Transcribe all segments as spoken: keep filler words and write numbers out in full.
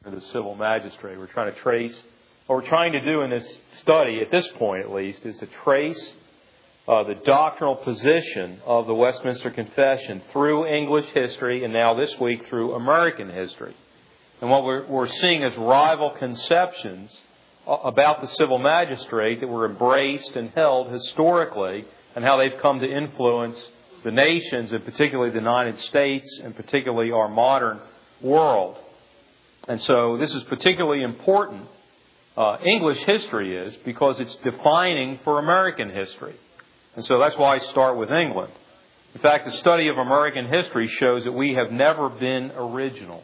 the civil magistrate. We're trying to trace, what we're trying to do in this study, at this point at least, is to trace uh, the doctrinal position of the Westminster Confession through English history and now this week through American history. And what we're, we're seeing as rival conceptions about the civil magistrate that were embraced and held historically and how they've come to influence the nations, and particularly the United States, and particularly our modern world. And so this is particularly important, uh, English history is, because it's defining for American history. And so that's why I start with England. In fact, the study of American history shows that we have never been original.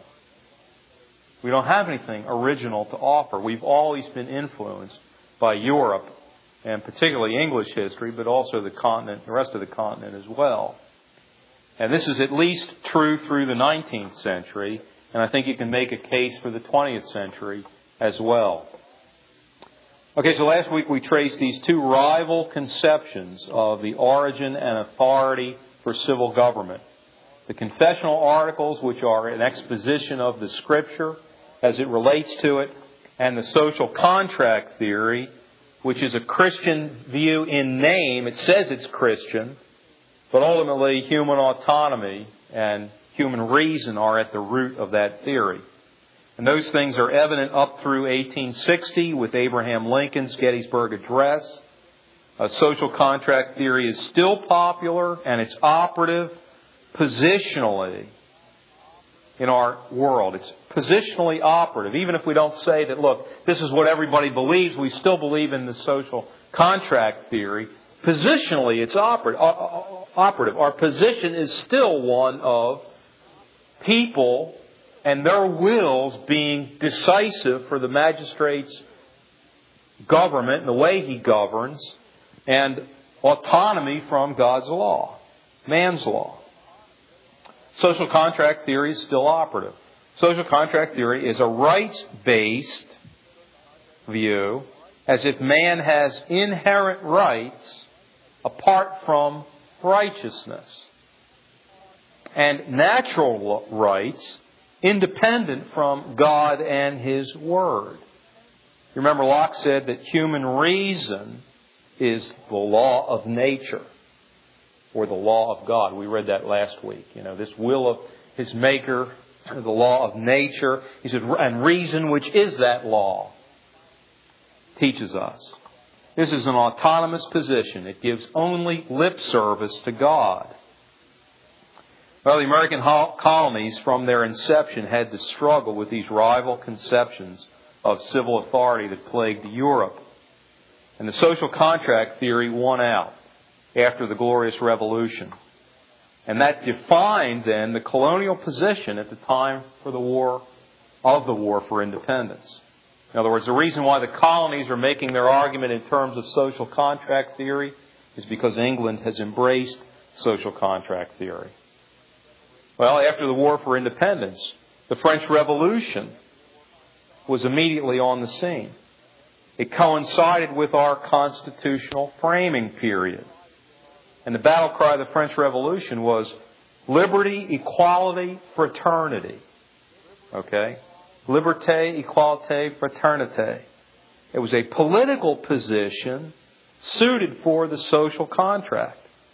We don't have anything original to offer. We've always been influenced by Europe, and particularly English history, but also the continent, the rest of the continent as well. And this is at least true through the nineteenth century, and I think you can make a case for the twentieth century as well. Okay, so last week we traced these two rival conceptions of the origin and authority for civil government. The confessional articles, which are an exposition of the Scripture as it relates to it, and the social contract theory, which is a Christian view in name. It says it's Christian, but ultimately human autonomy and human reason are at the root of that theory. And those things are evident up through eighteen sixty with Abraham Lincoln's Gettysburg Address. A social contract theory is still popular, and it's operative positionally in our world. It's positionally operative. Even if we don't say that, look, this is what everybody believes, we still believe in the social contract theory. Positionally, it's operative. Our position is still one of people and their wills being decisive for the magistrate's government and the way he governs, and autonomy from God's law, man's law. Social contract theory is still operative. Social contract theory is a rights-based view, as if man has inherent rights apart from righteousness, and natural rights independent from God and His Word. You remember Locke said that human reason is the law of nature, or the law of God. We read that last week. You know, this will of His Maker, the law of nature. He said, and reason, which is that law, teaches us. This is an autonomous position. It gives only lip service to God. Well, the American colonies from their inception had to struggle with these rival conceptions of civil authority that plagued Europe. And the social contract theory won out after the Glorious Revolution. And that defined then the colonial position at the time for the war of the War for Independence. In other words, the reason why the colonies are making their argument in terms of social contract theory is because England has embraced social contract theory. Well, after the War for Independence, the French Revolution was immediately on the scene. It coincided with our constitutional framing period. And the battle cry of the French Revolution was liberty, equality, fraternity. Okay? Liberté, égalité, fraternité. It was a political position suited for the social contract.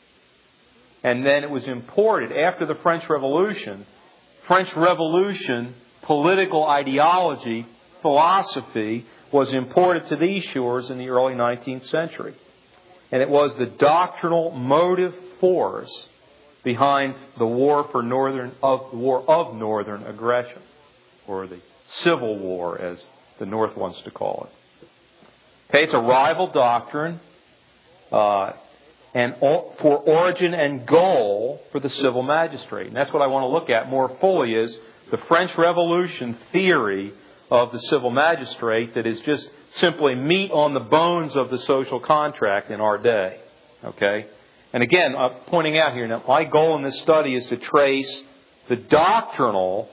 And then it was imported after the French Revolution. French Revolution, political ideology, philosophy was imported to these shores in the early nineteenth century. And it was the doctrinal motive force behind the war for northern of the war of northern aggression, or the Civil War, as the North wants to call it. Okay, it's a rival doctrine, uh, and for origin and goal for the civil magistrate. And that's what I want to look at more fully, is the French Revolution theory of the civil magistrate that is just simply meat on the bones of the social contract in our day. Okay? And again, I'm pointing out here, now my goal in this study is to trace the doctrinal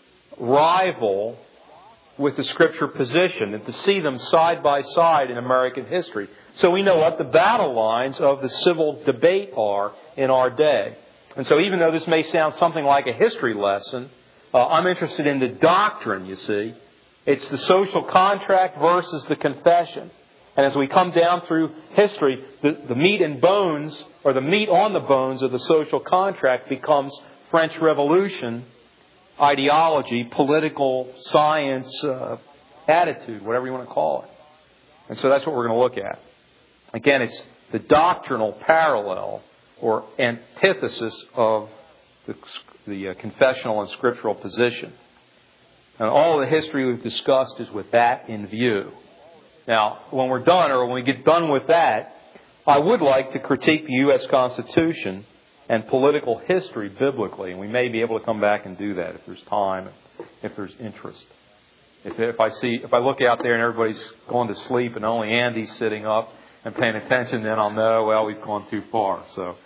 rival with the Scripture position and to see them side by side in American history. So we know what the battle lines of the civil debate are in our day. And so even though this may sound something like a history lesson, uh, I'm interested in the doctrine, you see, It's the social contract versus the confession. And as we come down through history, the, the meat and bones, or the meat on the bones of the social contract becomes French Revolution ideology, political science, uh, attitude, whatever you want to call it. And so that's what we're going to look at. Again, it's the doctrinal parallel or antithesis of the, the uh, confessional and scriptural position. And all the history we've discussed is with that in view. Now, when we're done, or when we get done with that, I would like to critique the U S Constitution and political history biblically. And we may be able to come back and do that if there's time, if there's interest. If, if I see, if I look out there and everybody's going to sleep and only Andy's sitting up and paying attention, then I'll know, well, we've gone too far. So,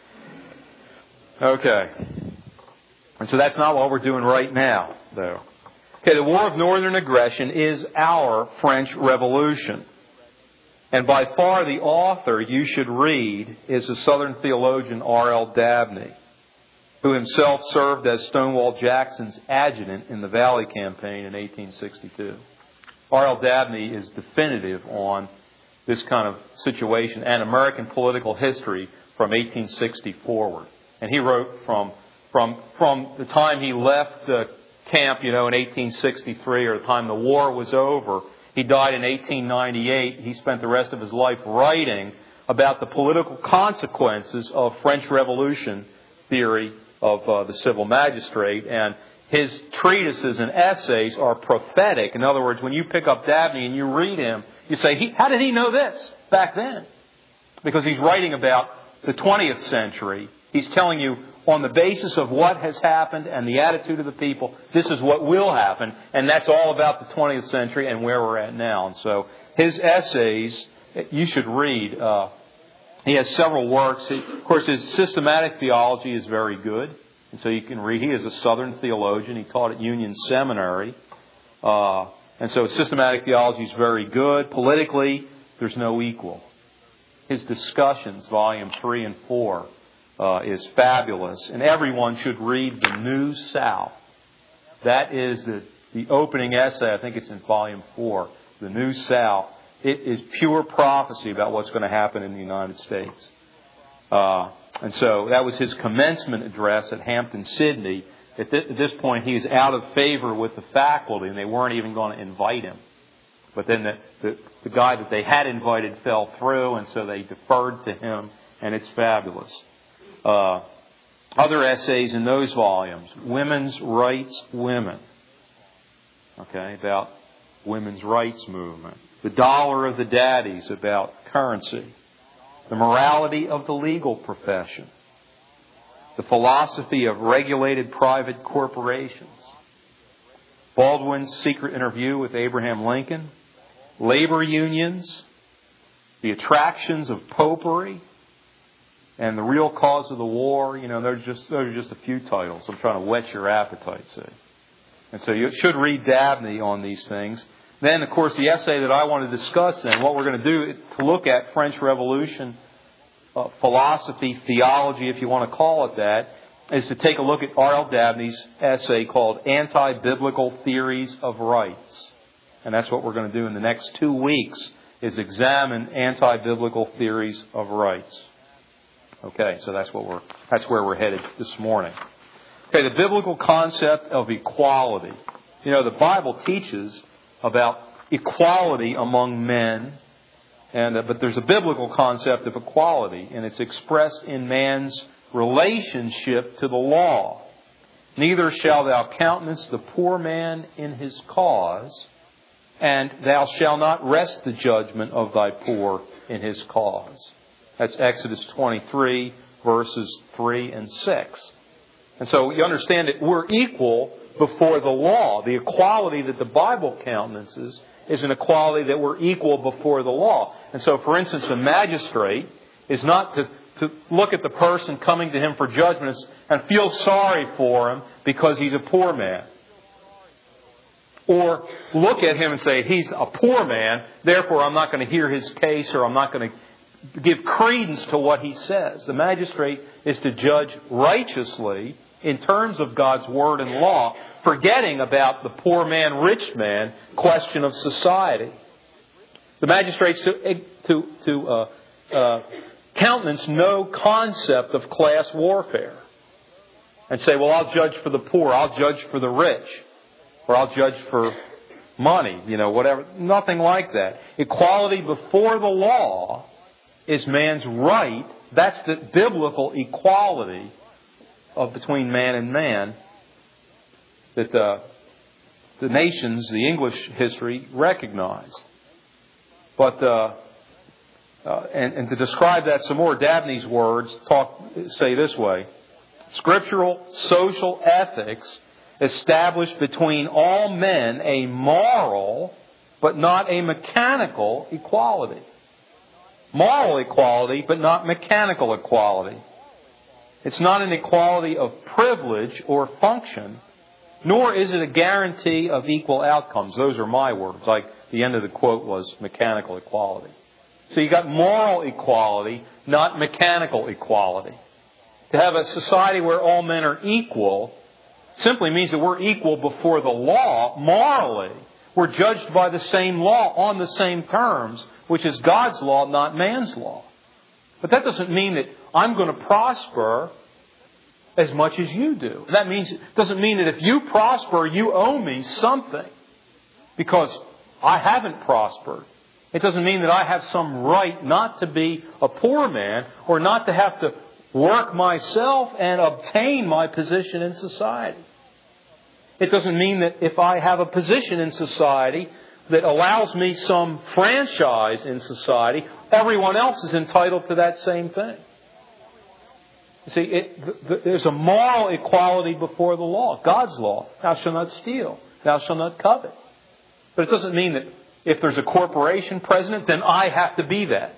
okay. And so that's not what we're doing right now, though. Okay, the War of Northern Aggression is our French Revolution. And by far the author you should read is the Southern theologian R L Dabney, who himself served as Stonewall Jackson's adjutant in the Valley Campaign in eighteen sixty-two. R L Dabney is definitive on this kind of situation and American political history from eighteen sixty forward. And he wrote from from from the time he left the camp, you know, in eighteen sixty-three, or the time the war was over. He died in eighteen ninety-eight. He spent the rest of his life writing about the political consequences of French Revolution theory of uh, the civil magistrate. And his treatises and essays are prophetic. In other words, when you pick up Dabney and you read him, you say, he, how did he know this back then? Because he's writing about the twentieth century. He's telling you, on the basis of what has happened and the attitude of the people, this is what will happen. And that's all about the twentieth century and where we're at now. And so his essays, you should read. Uh, he has several works. He, of course, his systematic theology is very good. And so you can read. He is a Southern theologian. He taught at Union Seminary. Uh, and so systematic theology is very good. Politically, there's no equal. His discussions, volume three and four, Uh, is fabulous, and everyone should read The New South. That is the, the opening essay. I think it's in volume four. The New South. It is pure prophecy about what's going to happen in the United States. Uh, and so that was his commencement address at Hampton-Sydney. At, th- at this point, he is out of favor with the faculty, and they weren't even going to invite him. But then the, the, the guy that they had invited fell through, and so they deferred to him, and it's fabulous. Uh, other essays in those volumes: Women's Rights Women, okay, about women's rights movement. The Dollar of the Daddies, about currency. The Morality of the Legal Profession. The Philosophy of Regulated Private Corporations. Baldwin's Secret Interview with Abraham Lincoln. Labor Unions. The Attractions of Popery. And The Real Cause of the War. You know, those are just, those are just a few titles. I'm trying to whet your appetite, see. And so you should read Dabney on these things. Then, of course, the essay that I want to discuss then, what we're going to do is to look at French Revolution uh, philosophy, theology, if you want to call it that, is to take a look at R L Dabney's essay called Anti-Biblical Theories of Rights. And that's what we're going to do in the next two weeks, is examine anti-biblical theories of rights. Okay, so that's what we're that's where we're headed this morning. Okay, the biblical concept of equality. You know, the Bible teaches about equality among men, and uh, but there's a biblical concept of equality, and it's expressed in man's relationship to the law. Neither shall thou countenance the poor man in his cause, and thou shalt not rest the judgment of thy poor in his cause. That's Exodus twenty-three, verses three and six. And so you understand that we're equal before the law. The equality that the Bible countenances is an equality that we're equal before the law. And so, for instance, a magistrate is not to, to look at the person coming to him for judgment and feel sorry for him because he's a poor man. Or look at him and say, he's a poor man, therefore I'm not going to hear his case, or I'm not going to give credence to what he says. The magistrate is to judge righteously in terms of God's Word and law, forgetting about the poor man, rich man question of society. The magistrates to, to, to uh, uh, countenance no concept of class warfare and say, well, I'll judge for the poor, I'll judge for the rich, or I'll judge for money, you know, whatever. Nothing like that. Equality before the law is man's right. That's the biblical equality of between man and man that the, the nations, the English history, recognized. But uh, uh, and, and to describe that some more, Dabney's words talk say this way: scriptural social ethics establish between all men a moral, but not a mechanical equality. Moral equality, but not mechanical equality. It's not an equality of privilege or function, nor is it a guarantee of equal outcomes. Those are my words. Like the end of the quote was mechanical equality. So you got moral equality, not mechanical equality. To have a society where all men are equal simply means that we're equal before the law morally. We're judged by the same law on the same terms, which is God's law, not man's law. But that doesn't mean that I'm going to prosper as much as you do. That means doesn't mean that if you prosper, you owe me something because I haven't prospered. It doesn't mean that I have some right not to be a poor man or not to have to work myself and obtain my position in society. It doesn't mean that if I have a position in society that allows me some franchise in society, everyone else is entitled to that same thing. You see, it, th- th- there's a moral equality before the law, God's law. Thou shalt not steal. Thou shalt not covet. But it doesn't mean that if there's a corporation president, then I have to be that.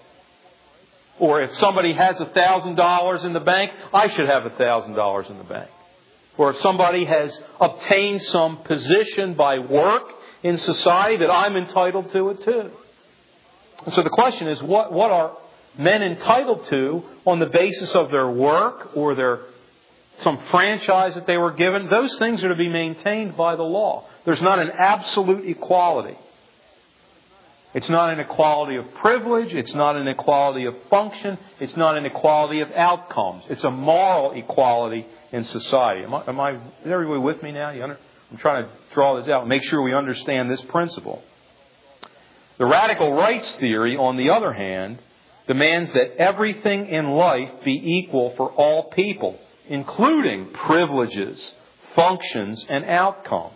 Or if somebody has a thousand dollars in the bank, I should have a thousand dollars in the bank. Or if somebody has obtained some position by work in society, that I'm entitled to it too. And so the question is, what, what are men entitled to on the basis of their work or their some franchise that they were given? Those things are to be maintained by the law. There's not an absolute equality. It's not an equality of privilege. It's not an equality of function. It's not an equality of outcomes. It's a moral equality in society. Am I, am I, is everybody with me now? You under, I'm trying to draw this out. Make sure we understand this principle. The radical rights theory, on the other hand, demands that everything in life be equal for all people, including privileges, functions, and outcomes.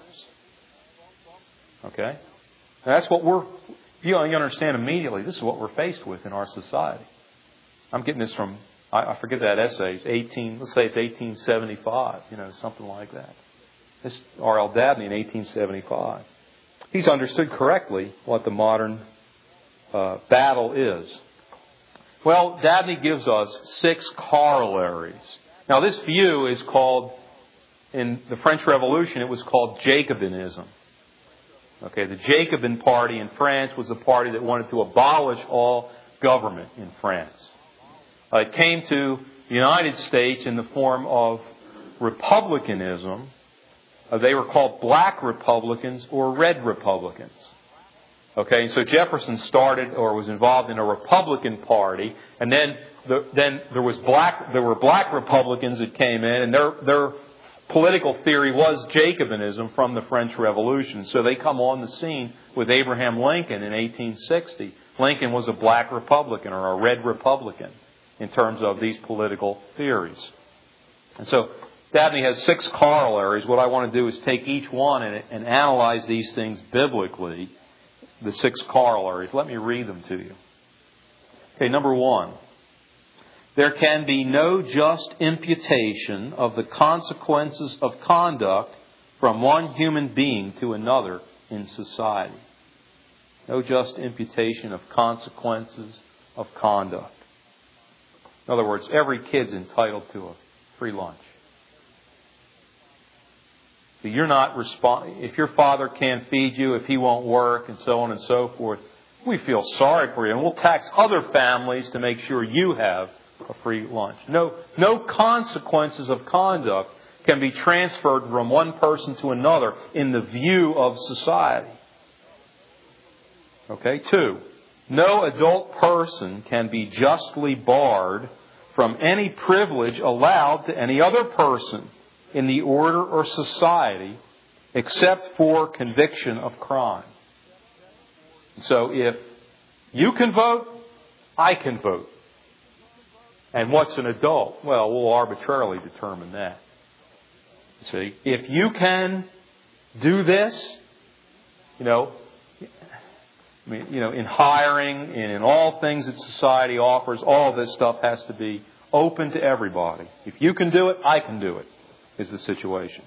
Okay? That's what we're... You understand immediately, this is what we're faced with in our society. I'm getting this from, I forget that essay, it's eighteen, let's say it's eighteen seventy-five, you know, something like that. This R L Dabney in eighteen seventy-five. He's understood correctly what the modern uh, battle is. Well, Dabney gives us six corollaries. Now, this view is called, in the French Revolution, it was called Jacobinism. Okay, the Jacobin party in France was the party that wanted to abolish all government in France. Uh, it came to the United States in the form of republicanism. Uh, they were called black Republicans or red Republicans. Okay, so Jefferson started or was involved in a Republican party, and then the, then there was black there were black Republicans that came in, and their their political theory was Jacobinism from the French Revolution. So they come on the scene with Abraham Lincoln in eighteen sixty. Lincoln was a black Republican or a red Republican in terms of these political theories. And so Dabney has six corollaries. What I want to do is take each one and, and analyze these things biblically, the six corollaries. Let me read them to you. Okay, number one. There can be no just imputation of the consequences of conduct from one human being to another in society. No just imputation of consequences of conduct. In other words, every kid's entitled to a free lunch. So you're not respond- if your father can't feed you, if he won't work, and so on and so forth, we feel sorry for you, and we'll tax other families to make sure you have a free lunch. No, no consequences of conduct can be transferred from one person to another in the view of society. Okay, two, no adult person can be justly barred from any privilege allowed to any other person in the order or society except for conviction of crime. So if you can vote, I can vote. And what's an adult? Well, we'll arbitrarily determine that. See, if you can do this, you know, I mean, you know, in hiring and in all things that society offers, all this stuff has to be open to everybody. If you can do it, I can do it, is the situation.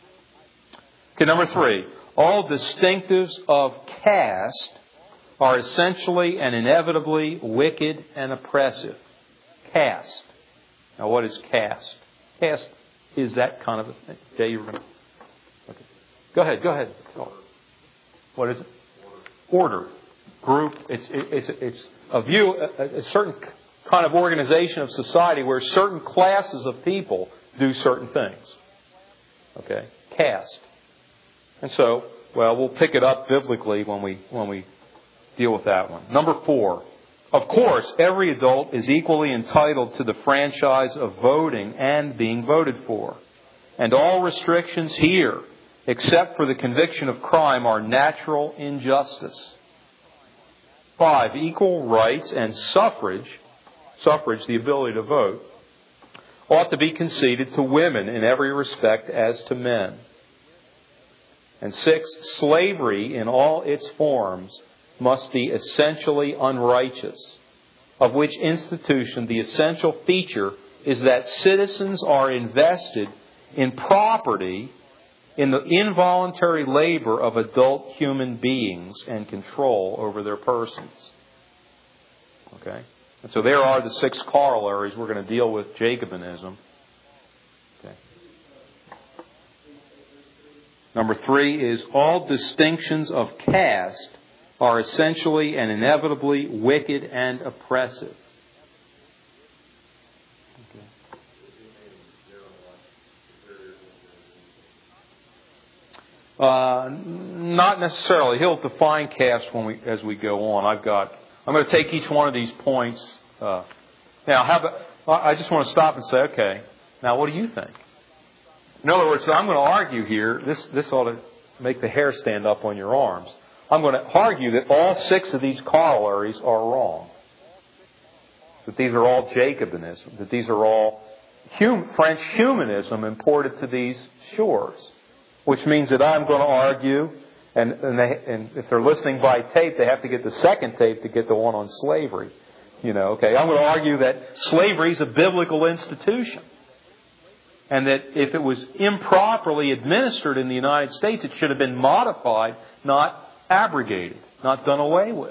Okay, number three. All distinctives of caste are essentially and inevitably wicked and oppressive. Caste. Now, what is caste? Caste is that kind of a thing. Okay, you're going to... Okay. Go ahead, go ahead. What is it? Order. Group. It's it's it's a view, a, a certain kind of organization of society where certain classes of people do certain things. Okay, caste. And so, well, we'll pick it up biblically when we when we deal with that one. Number four. Of course, every adult is equally entitled to the franchise of voting and being voted for. And all restrictions here, except for the conviction of crime, are natural injustice. Five, equal rights and suffrage, suffrage, the ability to vote, ought to be conceded to women in every respect as to men. And six, slavery in all its forms must be essentially unrighteous, of which institution the essential feature is that citizens are invested in property in the involuntary labor of adult human beings and control over their persons. Okay? And so there are the six corollaries we're going to deal with Jacobinism. Okay. Number three is all distinctions of caste are essentially and inevitably wicked and oppressive. Okay. Uh, not necessarily. He'll define caste when we, as we go on. I've got. I'm going to take each one of these points. Uh, now, how about, I just want to stop and say, okay. Now, what do you think? In other words, I'm going to argue here. This this ought to make the hair stand up on your arms. I'm going to argue that all six of these corollaries are wrong. That these are all Jacobinism. That these are all hum, French humanism imported to these shores. Which means that I'm going to argue, and, and, they, and if they're listening by tape, they have to get the second tape to get the one on slavery. You know, okay. I'm going to argue that slavery is a biblical institution. And that if it was improperly administered in the United States, it should have been modified, not abrogated, not done away with.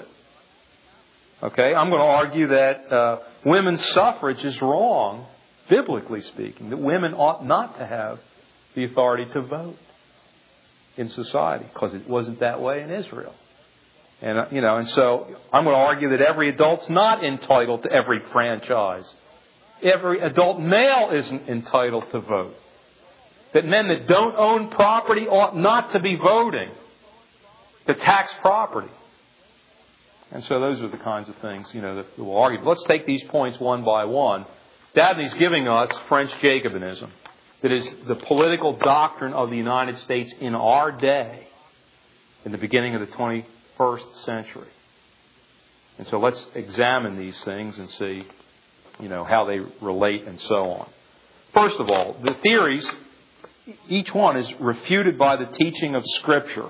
Okay, I'm going to argue that uh, women's suffrage is wrong, biblically speaking, that women ought not to have the authority to vote in society, because it wasn't that way in Israel. And, uh, you know, and so I'm going to argue that every adult's not entitled to every franchise. Every adult male isn't entitled to vote. That men that don't own property ought not to be voting to tax property. And so those are the kinds of things, you know, that we'll argue. But let's take these points one by one. Dabney's giving us French Jacobinism. That is the political doctrine of the United States in our day, in the beginning of the twenty-first century. And so let's examine these things and see, you know, how they relate and so on. First of all, the theories, each one is refuted by the teaching of Scripture.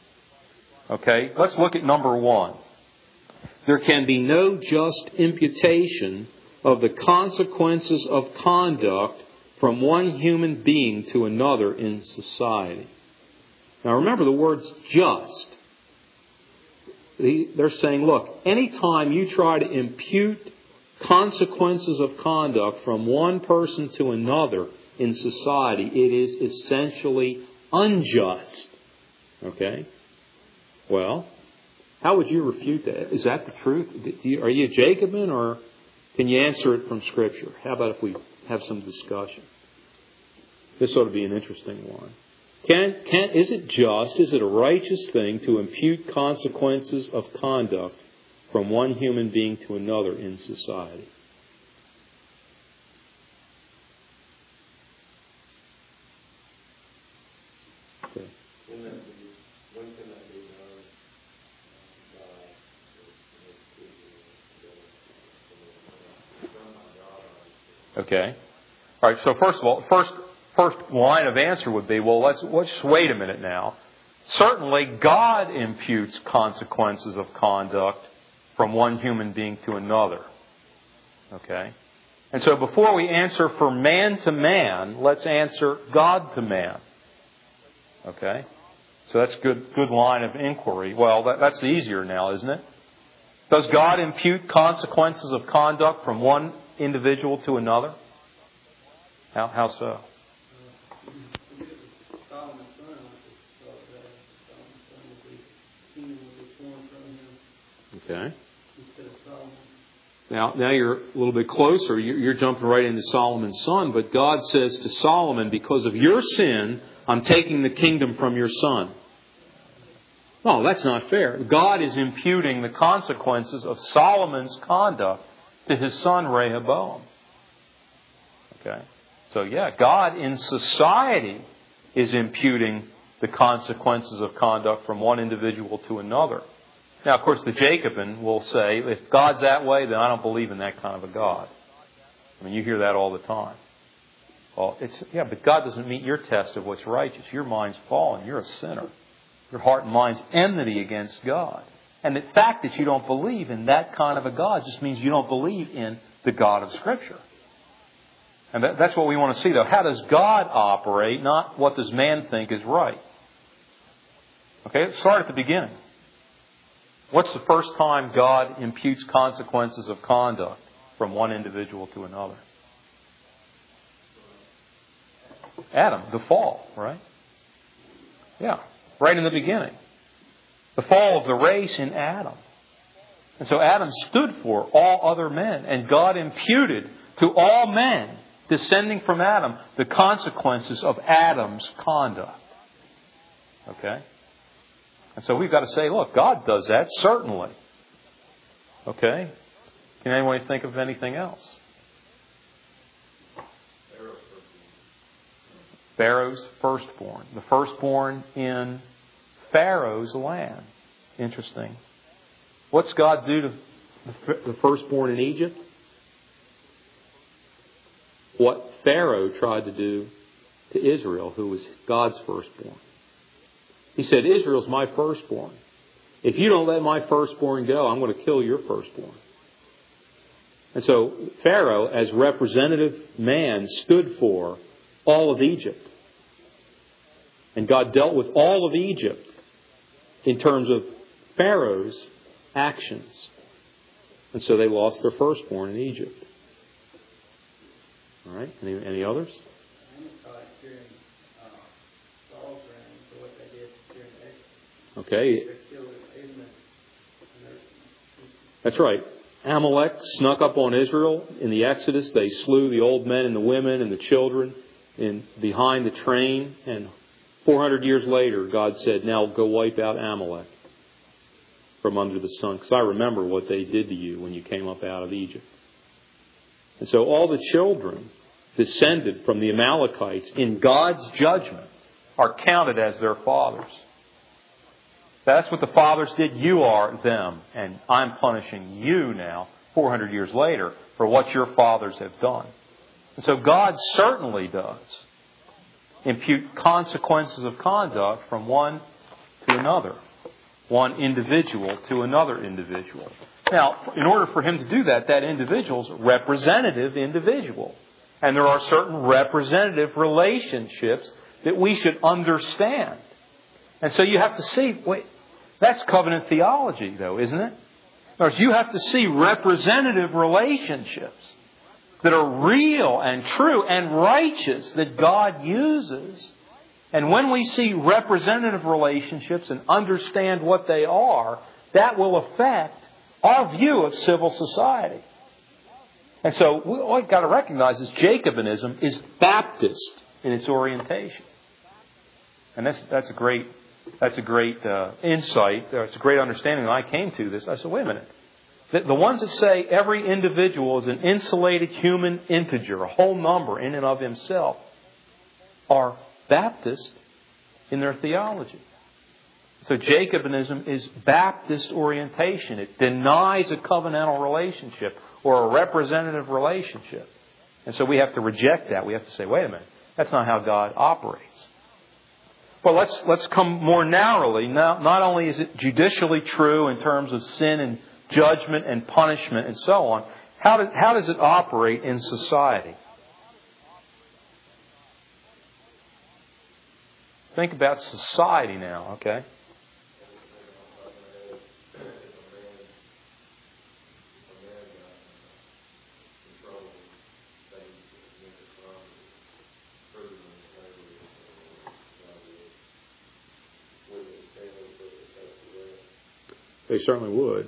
Okay, let's look at number one. There can be no just imputation of the consequences of conduct from one human being to another in society. Now remember the words just. They're saying, look, anytime you try to impute consequences of conduct from one person to another in society, it is essentially unjust. Okay? Well, how would you refute that? Is that the truth? Are you a Jacobin, or can you answer it from Scripture? How about if we have some discussion? This ought to be an interesting one. Can, can, is it just, is it a righteous thing to impute consequences of conduct from one human being to another in society? Okay. Okay. All right. So first of all, first first line of answer would be, well, let's let's just wait a minute now. Certainly, God imputes consequences of conduct from one human being to another. Okay. And so before we answer for man to man, let's answer God to man. Okay. So that's good good line of inquiry. Well, that, that's easier now, isn't it? Does God impute consequences of conduct from one individual to another? How, how so? Okay. Now, now you're a little bit closer. You're jumping right into Solomon's son, but God says to Solomon, because of your sin, I'm taking the kingdom from your son. No, that's not fair. God is imputing the consequences of Solomon's conduct to his son Rehoboam. Okay. So yeah, God in society is imputing the consequences of conduct from one individual to another. Now, of course, the Jacobin will say, if God's that way, then I don't believe in that kind of a God. I mean, you hear that all the time. Well, it's yeah, but God doesn't meet your test of what's righteous. Your mind's fallen. You're a sinner. Your heart and mind's enmity against God. And the fact that you don't believe in that kind of a God just means you don't believe in the God of Scripture. And that, that's what we want to see, though. How does God operate, not what does man think is right? Okay, let's start at the beginning. What's the first time God imputes consequences of conduct from one individual to another? Adam, the fall, right? Yeah, right in the beginning. The fall of the race in Adam. And so Adam stood for all other men. And God imputed to all men, descending from Adam, the consequences of Adam's conduct. Okay? And so we've got to say, look, God does that, certainly. Okay? Can anyone think of anything else? Pharaoh's firstborn. The firstborn in Pharaoh's land. Interesting. What's God do to the firstborn in Egypt? What Pharaoh tried to do to Israel, who was God's firstborn. He said, Israel's my firstborn. If you don't let my firstborn go, I'm going to kill your firstborn. And so Pharaoh, as representative man, stood for all of Egypt. And God dealt with all of Egypt in terms of Pharaoh's actions. And so they lost their firstborn in Egypt. All right. Any, any others? Okay. That's right. Amalek snuck up on Israel in the Exodus. They slew the old men and the women and the children in behind the train. And four hundred years later, God said, now go wipe out Amalek from under the sun. Because I remember what they did to you when you came up out of Egypt. And so all the children descended from the Amalekites in God's judgment are counted as their fathers. That's what the fathers did. You are them. And I'm punishing you now, four hundred years later, for what your fathers have done. And so God certainly does impute consequences of conduct from one to another. One individual to another individual. Now, in order for him to do that, that individual's a representative individual. And there are certain representative relationships that we should understand. And so you have to see, wait, that's covenant theology, though, isn't it? In other words, you have to see representative relationships that are real and true and righteous that God uses. And when we see representative relationships and understand what they are, that will affect our view of civil society. And so what we've got to recognize is Jacobinism is Baptist in its orientation. And that's that's a great that's a great uh, insight. It's a great understanding. When I came to this, I said, wait a minute. The, the ones that say every individual is an insulated human integer, a whole number in and of himself, are Baptist in their theology. So Jacobinism is Baptist orientation. It denies a covenantal relationship or a representative relationship. And so we have to reject that. We have to say, wait a minute, that's not how God operates. Well, let's let's come more narrowly. Now, not only is it judicially true in terms of sin and judgment and punishment and so on, how does, how does it operate in society? Think about society now, okay? They certainly would.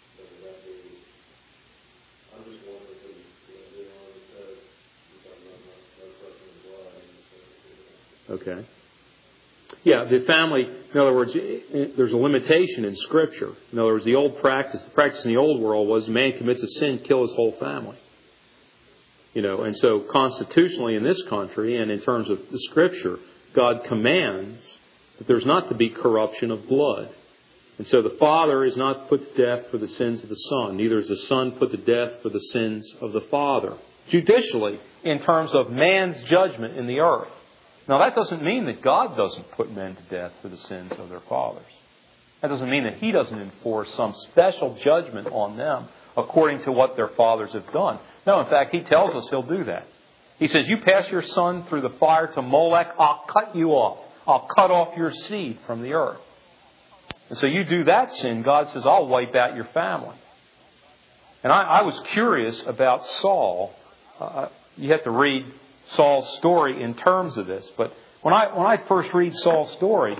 Okay. Yeah, the family, in other words, there's a limitation in Scripture. In other words, the old practice, the practice in the old world was a man commits a sin, kill his whole family. You know, and so constitutionally in this country and in terms of the Scripture, God commands that there's not to be corruption of blood. And so the Father is not put to death for the sins of the Son. Neither is the Son put to death for the sins of the Father. Judicially, in terms of man's judgment in the earth. Now, that doesn't mean that God doesn't put men to death for the sins of their fathers. That doesn't mean that He doesn't enforce some special judgment on them according to what their fathers have done. No, in fact, He tells us He'll do that. He says, you pass your son through the fire to Molech, I'll cut you off. I'll cut off your seed from the earth. And so you do that sin, God says, I'll wipe out your family. And I, I was curious about Saul. Uh, you have to read Saul's story in terms of this. But when I when I first read Saul's story,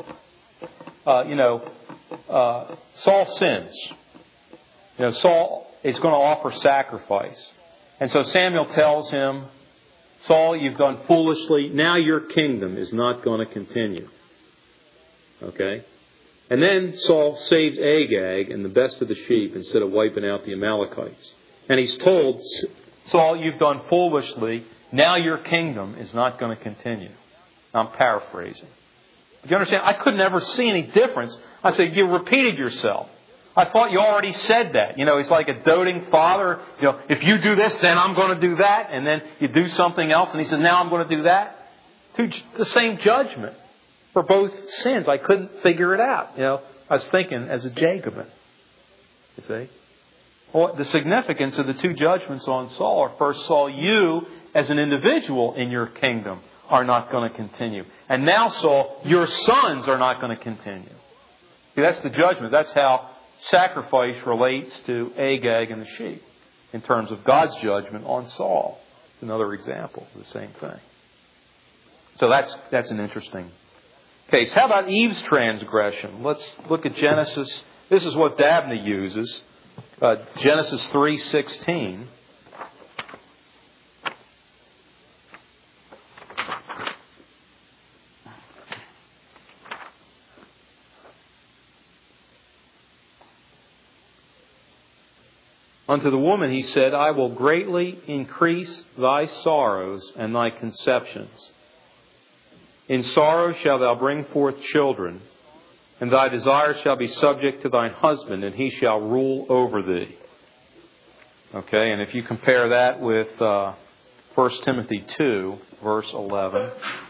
uh, you know, uh, Saul sins. You know, Saul is going to offer sacrifice. And so Samuel tells him, Saul, you've done foolishly. Now your kingdom is not going to continue. Okay? And then Saul saves Agag and the best of the sheep instead of wiping out the Amalekites. And he's told, Saul, you've done foolishly. Now your kingdom is not going to continue. I'm paraphrasing. Do you understand? I could never see any difference. I said, you repeated yourself. I thought you already said that. You know, he's like a doting father. You know, if you do this, then I'm going to do that. And then you do something else. And he says, now I'm going to do that. The same judgment for both sins. I couldn't figure it out. You know, I was thinking as a Jacobin. You see? Well, the significance of the two judgments on Saul are, first, Saul, you as an individual in your kingdom are not going to continue. And now, Saul, your sons are not going to continue. See, that's the judgment. That's how sacrifice relates to Agag and the sheep in terms of God's judgment on Saul. It's another example of the same thing. So that's that's an interesting case. How about Eve's transgression? Let's look at Genesis. This is what Dabney uses. Uh, Genesis three sixteen. Unto the woman he said, I will greatly increase thy sorrows and thy conceptions. In sorrow shalt thou bring forth children, and thy desire shall be subject to thine husband, and he shall rule over thee. Okay, and if you compare that with uh, First Timothy two, verse eleven.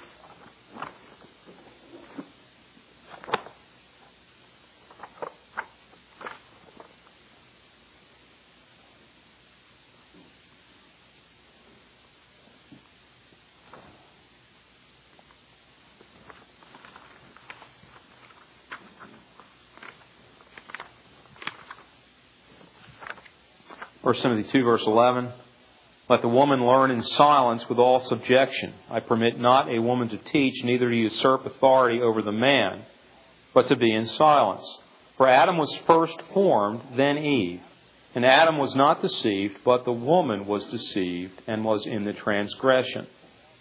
First Timothy two, verse eleven. Let the woman learn in silence with all subjection. I permit not a woman to teach, neither to usurp authority over the man, but to be in silence. For Adam was first formed, then Eve. And Adam was not deceived, but the woman was deceived and was in the transgression.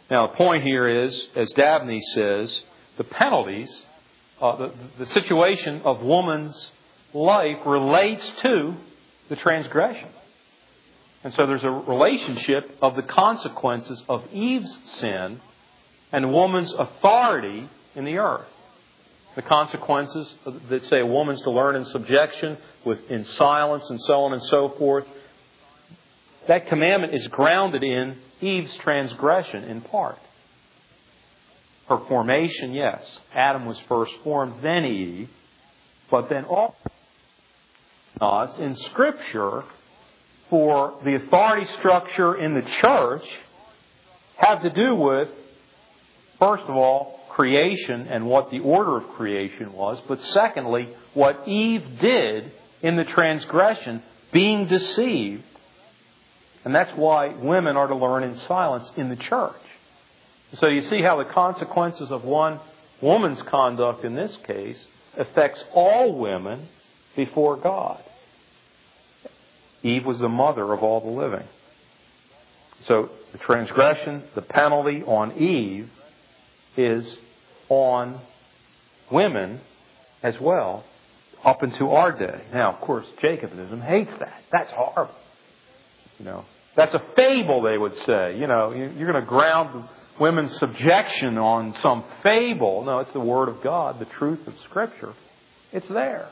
Now, the point here is, as Dabney says, the penalties, uh, the, the situation of woman's life relates to the transgression. And so there's a relationship of the consequences of Eve's sin and woman's authority in the earth. The consequences that say a woman's to learn in subjection, with in silence and so on and so forth. That commandment is grounded in Eve's transgression in part. Her formation, yes. Adam was first formed, then Eve. But then all us in Scripture for the authority structure in the church have to do with, first of all, creation and what the order of creation was. But secondly, what Eve did in the transgression, being deceived. And that's why women are to learn in silence in the church. So you see how the consequences of one woman's conduct in this case affects all women before God. Eve was the mother of all the living. So the transgression, the penalty on Eve is on women as well up into our day. Now, of course, Jacobinism hates that. That's horrible. You know, that's a fable, they would say. You know, you're going to ground women's subjection on some fable. No, it's the Word of God, the truth of Scripture. It's there.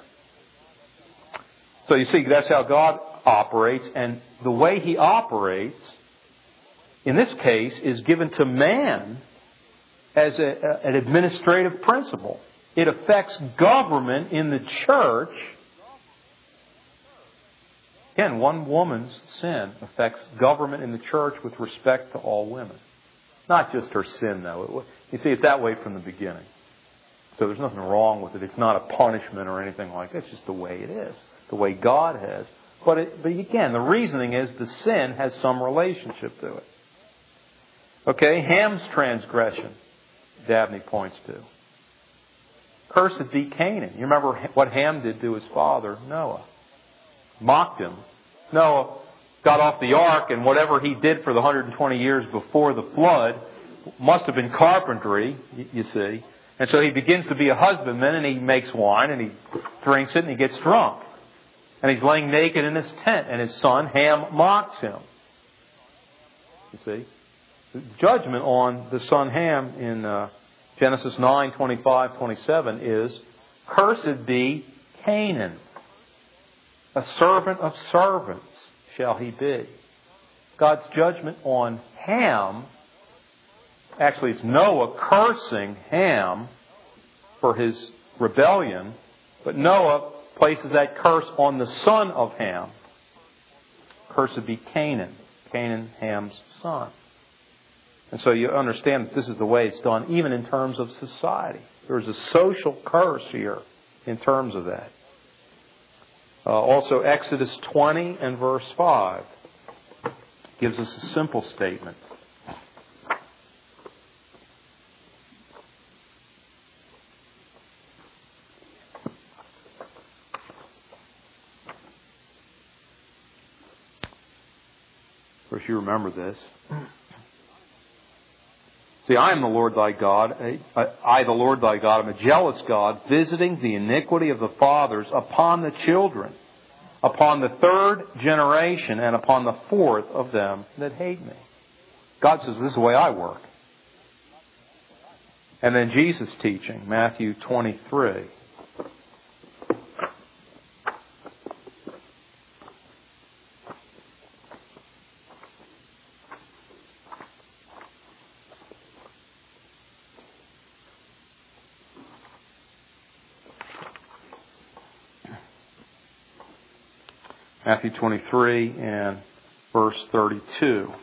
So you see, that's how God operates. And the way He operates, in this case, is given to man as a, a, an administrative principle. It affects government in the church. Again, one woman's sin affects government in the church with respect to all women. Not just her sin, though. You see, it's that way from the beginning. So there's nothing wrong with it. It's not a punishment or anything like that. It's just the way it is. The way God has. But, it, but again, the reasoning is the sin has some relationship to it. Okay, Ham's transgression, Dabney points to. Cursed be Canaan. You remember what Ham did to his father, Noah. Mocked him. Noah got off the ark, and whatever he did for the one hundred twenty years before the flood must have been carpentry, you see. And so he begins to be a husbandman, and he makes wine, and he drinks it, and he gets drunk. And he's laying naked in his tent, and his son Ham mocks him. You see? The judgment on the son Ham in uh, Genesis nine, twenty-five, twenty-seven is, cursed be Canaan. A servant of servants shall he be. God's judgment on Ham, actually it's Noah cursing Ham for his rebellion, but Noah places that curse on the son of Ham. Cursed be Canaan. Canaan, Ham's son. And so you understand that this is the way it's done, even in terms of society. There's a social curse here in terms of that. Uh, also, Exodus twenty and verse five gives us a simple statement. Of course, you remember this. See, I am the Lord thy God. I, the Lord thy God, am a jealous God, visiting the iniquity of the fathers upon the children, upon the third generation, and upon the fourth of them that hate me. God says, this is the way I work. And then Jesus' teaching, Matthew twenty-three. Matthew twenty-three and verse thirty-two.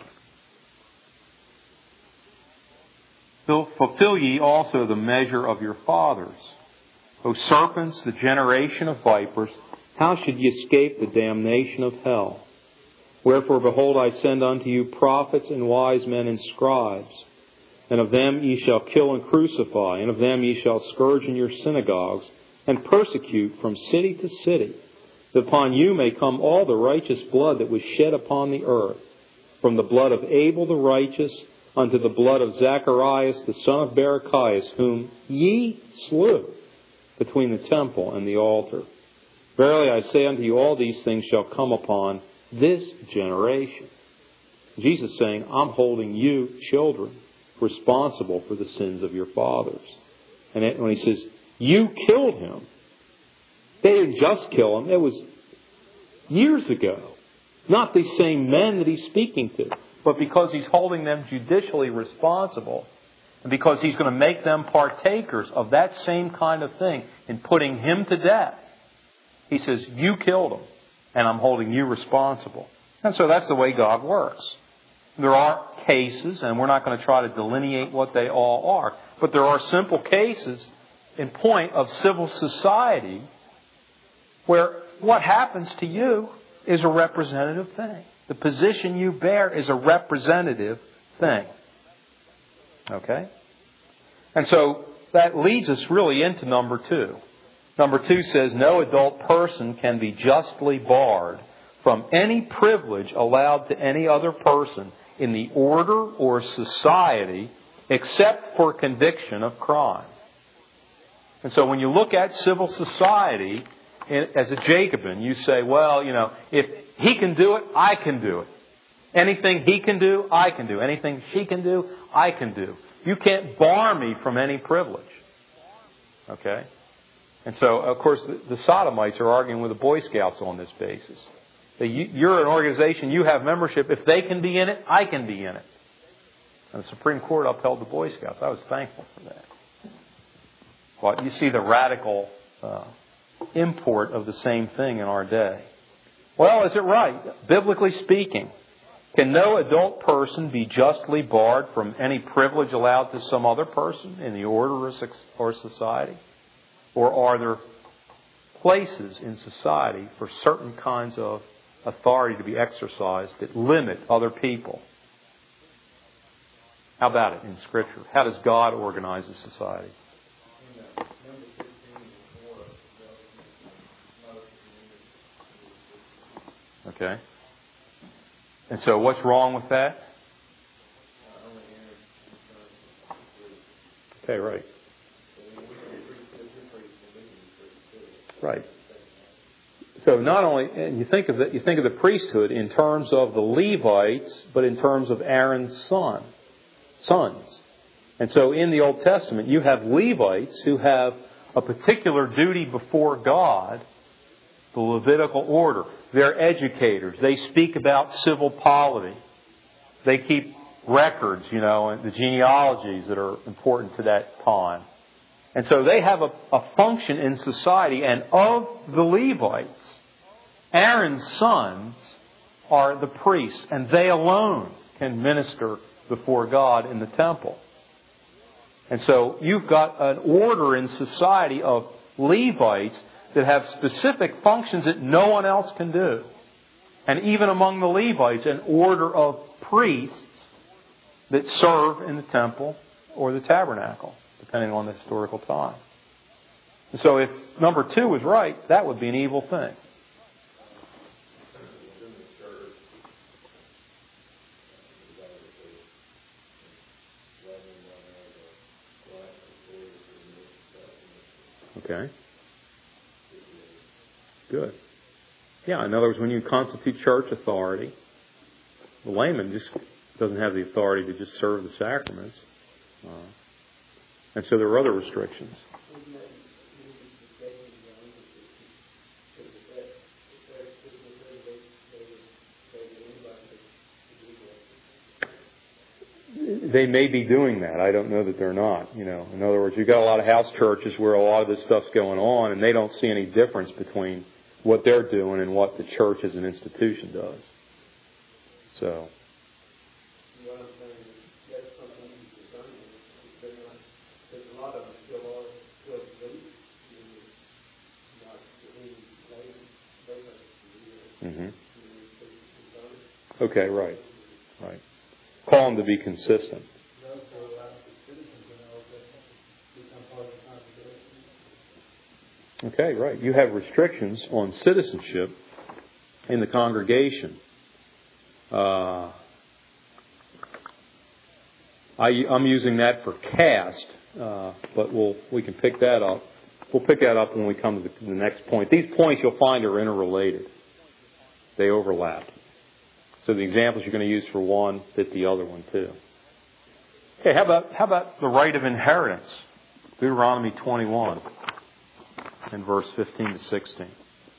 Fulfill ye also the measure of your fathers. O serpents, the generation of vipers, how should ye escape the damnation of hell? Wherefore, behold, I send unto you prophets and wise men and scribes, and of them ye shall kill and crucify, and of them ye shall scourge in your synagogues, and persecute from city to city, that upon you may come all the righteous blood that was shed upon the earth, from the blood of Abel the righteous unto the blood of Zacharias, the son of Barachias, whom ye slew between the temple and the altar. Verily I say unto you, all these things shall come upon this generation. Jesus is saying, I'm holding you, children, responsible for the sins of your fathers. And when he says, you killed him, they didn't just kill him. It was years ago. Not the same men that he's speaking to. But because he's holding them judicially responsible, and because he's going to make them partakers of that same kind of thing in putting him to death, he says, you killed him, and I'm holding you responsible. And so that's the way God works. There are cases, and we're not going to try to delineate what they all are, but there are simple cases in point of civil society where what happens to you is a representative thing. The position you bear is a representative thing. Okay? And so that leads us really into number two. Number two says, no adult person can be justly barred from any privilege allowed to any other person in the order or society except for conviction of crime. And so when you look at civil society as a Jacobin, you say, well, you know, if he can do it, I can do it. Anything he can do, I can do. Anything she can do, I can do. You can't bar me from any privilege. Okay? And so, of course, the, the Sodomites are arguing with the Boy Scouts on this basis. That you, you're an organization, you have membership. If they can be in it, I can be in it. And the Supreme Court upheld the Boy Scouts. I was thankful for that. Well, you see the radical uh, import of the same thing in our day. Well, is it right? Biblically speaking, can no adult person be justly barred from any privilege allowed to some other person in the order or society? Or are there places in society for certain kinds of authority to be exercised that limit other people? How about it in Scripture? How does God organize a society? Okay. And so what's wrong with that? Okay, right. Right. So not only, and you think of the, you think of the priesthood in terms of the Levites, but in terms of Aaron's son, sons. And so in the Old Testament, you have Levites who have a particular duty before God, the Levitical order. They're educators. They speak about civil polity. They keep records, you know, and the genealogies that are important to that time. And so they have a, a function in society. And of the Levites, Aaron's sons are the priests. And they alone can minister before God in the temple. And so you've got an order in society of Levites that have specific functions that no one else can do. And even among the Levites, an order of priests that serve in the temple or the tabernacle, depending on the historical time. And so if number two was right, that would be an evil thing. Okay. Good. Yeah, in other words, when you constitute church authority, the layman just doesn't have the authority to just serve the sacraments. Uh, and so there are other restrictions. They may be doing that. I don't know that they're not. You know, in other words, you've got a lot of house churches where a lot of this stuff's going on, and they don't see any difference between what they're doing and what the church as an institution does. So. Mm-hmm. Okay, right, right. Call them to be consistent. Okay, right. You have restrictions on citizenship in the congregation. Uh, I, I'm using that for cast, uh, but we'll we can pick that up. We'll pick that up when we come to the, the next point. These points you'll find are interrelated. They overlap. So the examples you're going to use for one fit the other one too. Okay, how about how about the right of inheritance? Deuteronomy twenty-one in verse fifteen to sixteen.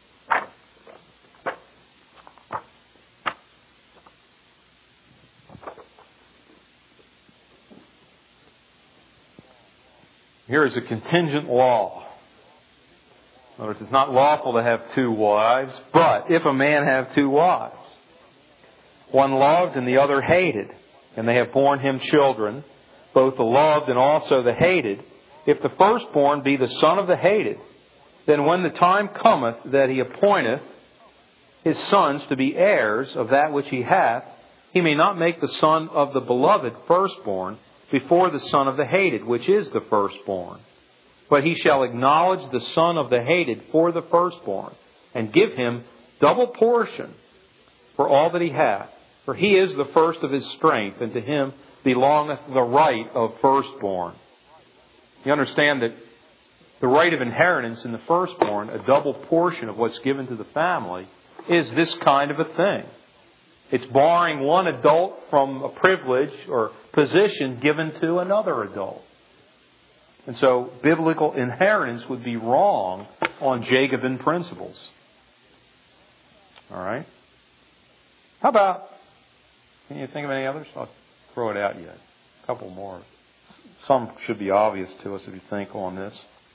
Here is a contingent law. In other words, it's not lawful to have two wives, but if a man have two wives, one loved and the other hated, and they have borne him children, both the loved and also the hated, if the firstborn be the son of the hated, then when the time cometh that he appointeth his sons to be heirs of that which he hath, he may not make the son of the beloved firstborn before the son of the hated, which is the firstborn. But he shall acknowledge the son of the hated for the firstborn, and give him double portion for all that he hath. For he is the first of his strength, and to him belongeth the right of firstborn. You understand that the right of inheritance in the firstborn, a double portion of what's given to the family, is this kind of a thing. It's borrowing one adult from a privilege or position given to another adult. And so biblical inheritance would be wrong on Jacobin principles. All right? How about, can you think of any others? I'll throw it at you. A couple more. Some should be obvious to us if you think on this.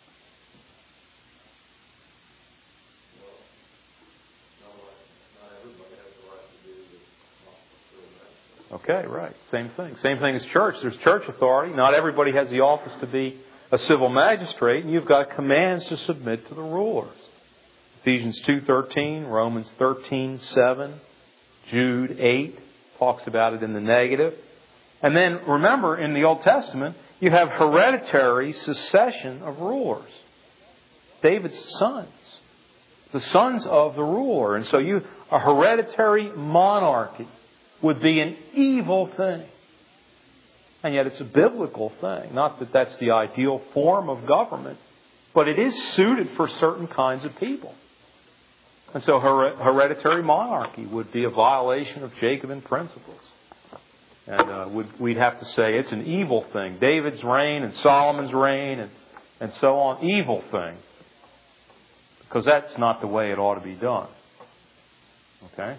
Okay, right. Same thing. Same thing as church. There's church authority. Not everybody has the office to be a civil magistrate, and you've got commands to submit to the rulers. Ephesians two thirteen, Romans thirteen seven, Jude eight talks about it in the negative. And then remember, in the Old Testament, you have hereditary succession of rulers. David's sons. The sons of the ruler. And so you a hereditary monarchy would be an evil thing. And yet it's a biblical thing. Not that that's the ideal form of government, but it is suited for certain kinds of people. And so her- hereditary monarchy would be a violation of Jacobin principles. And uh, we'd, we'd have to say it's an evil thing. David's reign and Solomon's reign and, and so on, evil thing. Because that's not the way it ought to be done. Okay?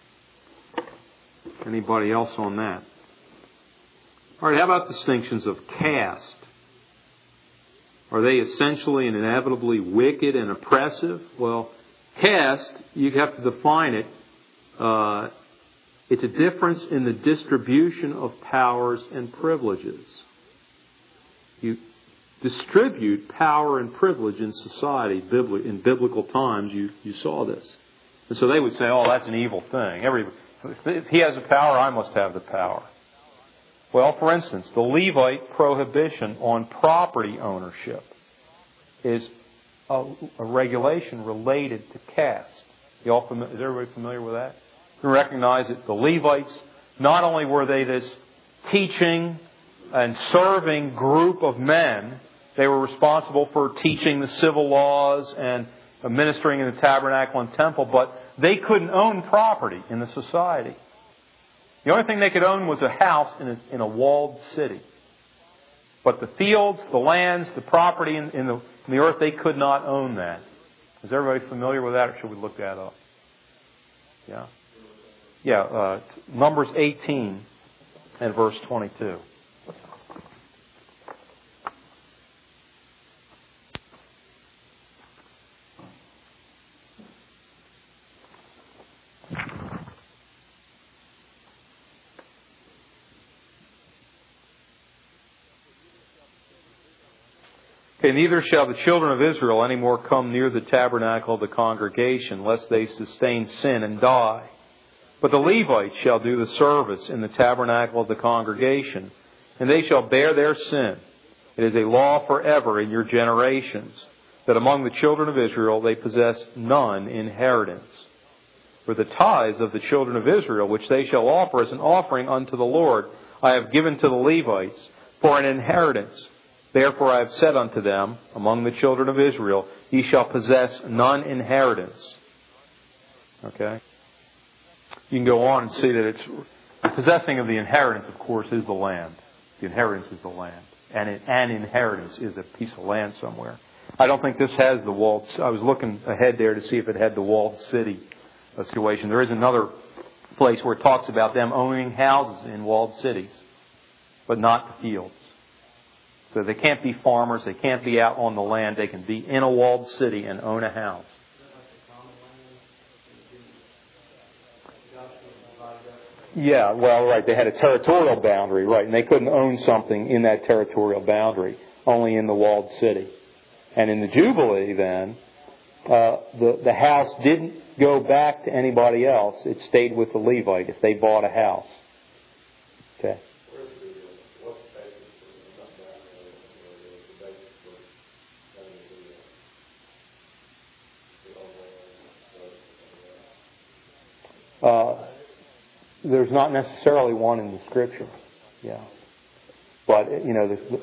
Anybody else on that? All right, how about distinctions of caste? Are they essentially and inevitably wicked and oppressive? Well, caste, you have to define it. Uh, it's a difference in the distribution of powers and privileges. You distribute power and privilege in society. In biblical times, you, you saw this. And so they would say, oh, that's an evil thing. Every, if he has the power, I must have the power. Well, for instance, the Levite prohibition on property ownership is a, a regulation related to caste. You all fami- is everybody familiar with that? You recognize that the Levites, not only were they this teaching and serving group of men, they were responsible for teaching the civil laws and ministering in the tabernacle and temple, but they couldn't own property in the society. The only thing they could own was a house in a, in a walled city. But the fields, the lands, the property in, in, the, in the earth, they could not own that. Is everybody familiar with that, or should we look that up? Yeah. Yeah, uh, Numbers eighteen and verse twenty-two. Okay, neither shall the children of Israel any more come near the tabernacle of the congregation, lest they sustain sin and die. But the Levites shall do the service in the tabernacle of the congregation, and they shall bear their sin. It is a law forever in your generations, that among the children of Israel they possess none inheritance. For the tithes of the children of Israel, which they shall offer as an offering unto the Lord, I have given to the Levites for an inheritance. Therefore I have said unto them, among the children of Israel, ye shall possess none inheritance. Okay? You can go on and see that it's the possessing of the inheritance, of course, is the land. The inheritance is the land. And an inheritance is a piece of land somewhere. I don't think this has the walled... I was looking ahead there to see if it had the walled city situation. There is another place where it talks about them owning houses in walled cities, but not the fields. So they can't be farmers. They can't be out on the land. They can be in a walled city and own a house. Yeah, well, right. They had a territorial boundary, right, and they couldn't own something in that territorial boundary, only in the walled city. And in the Jubilee, then, uh, the the house didn't go back to anybody else. It stayed with the Levite if they bought a house. Okay. Uh, there's not necessarily one in the Scripture. Yeah. But, you know, the,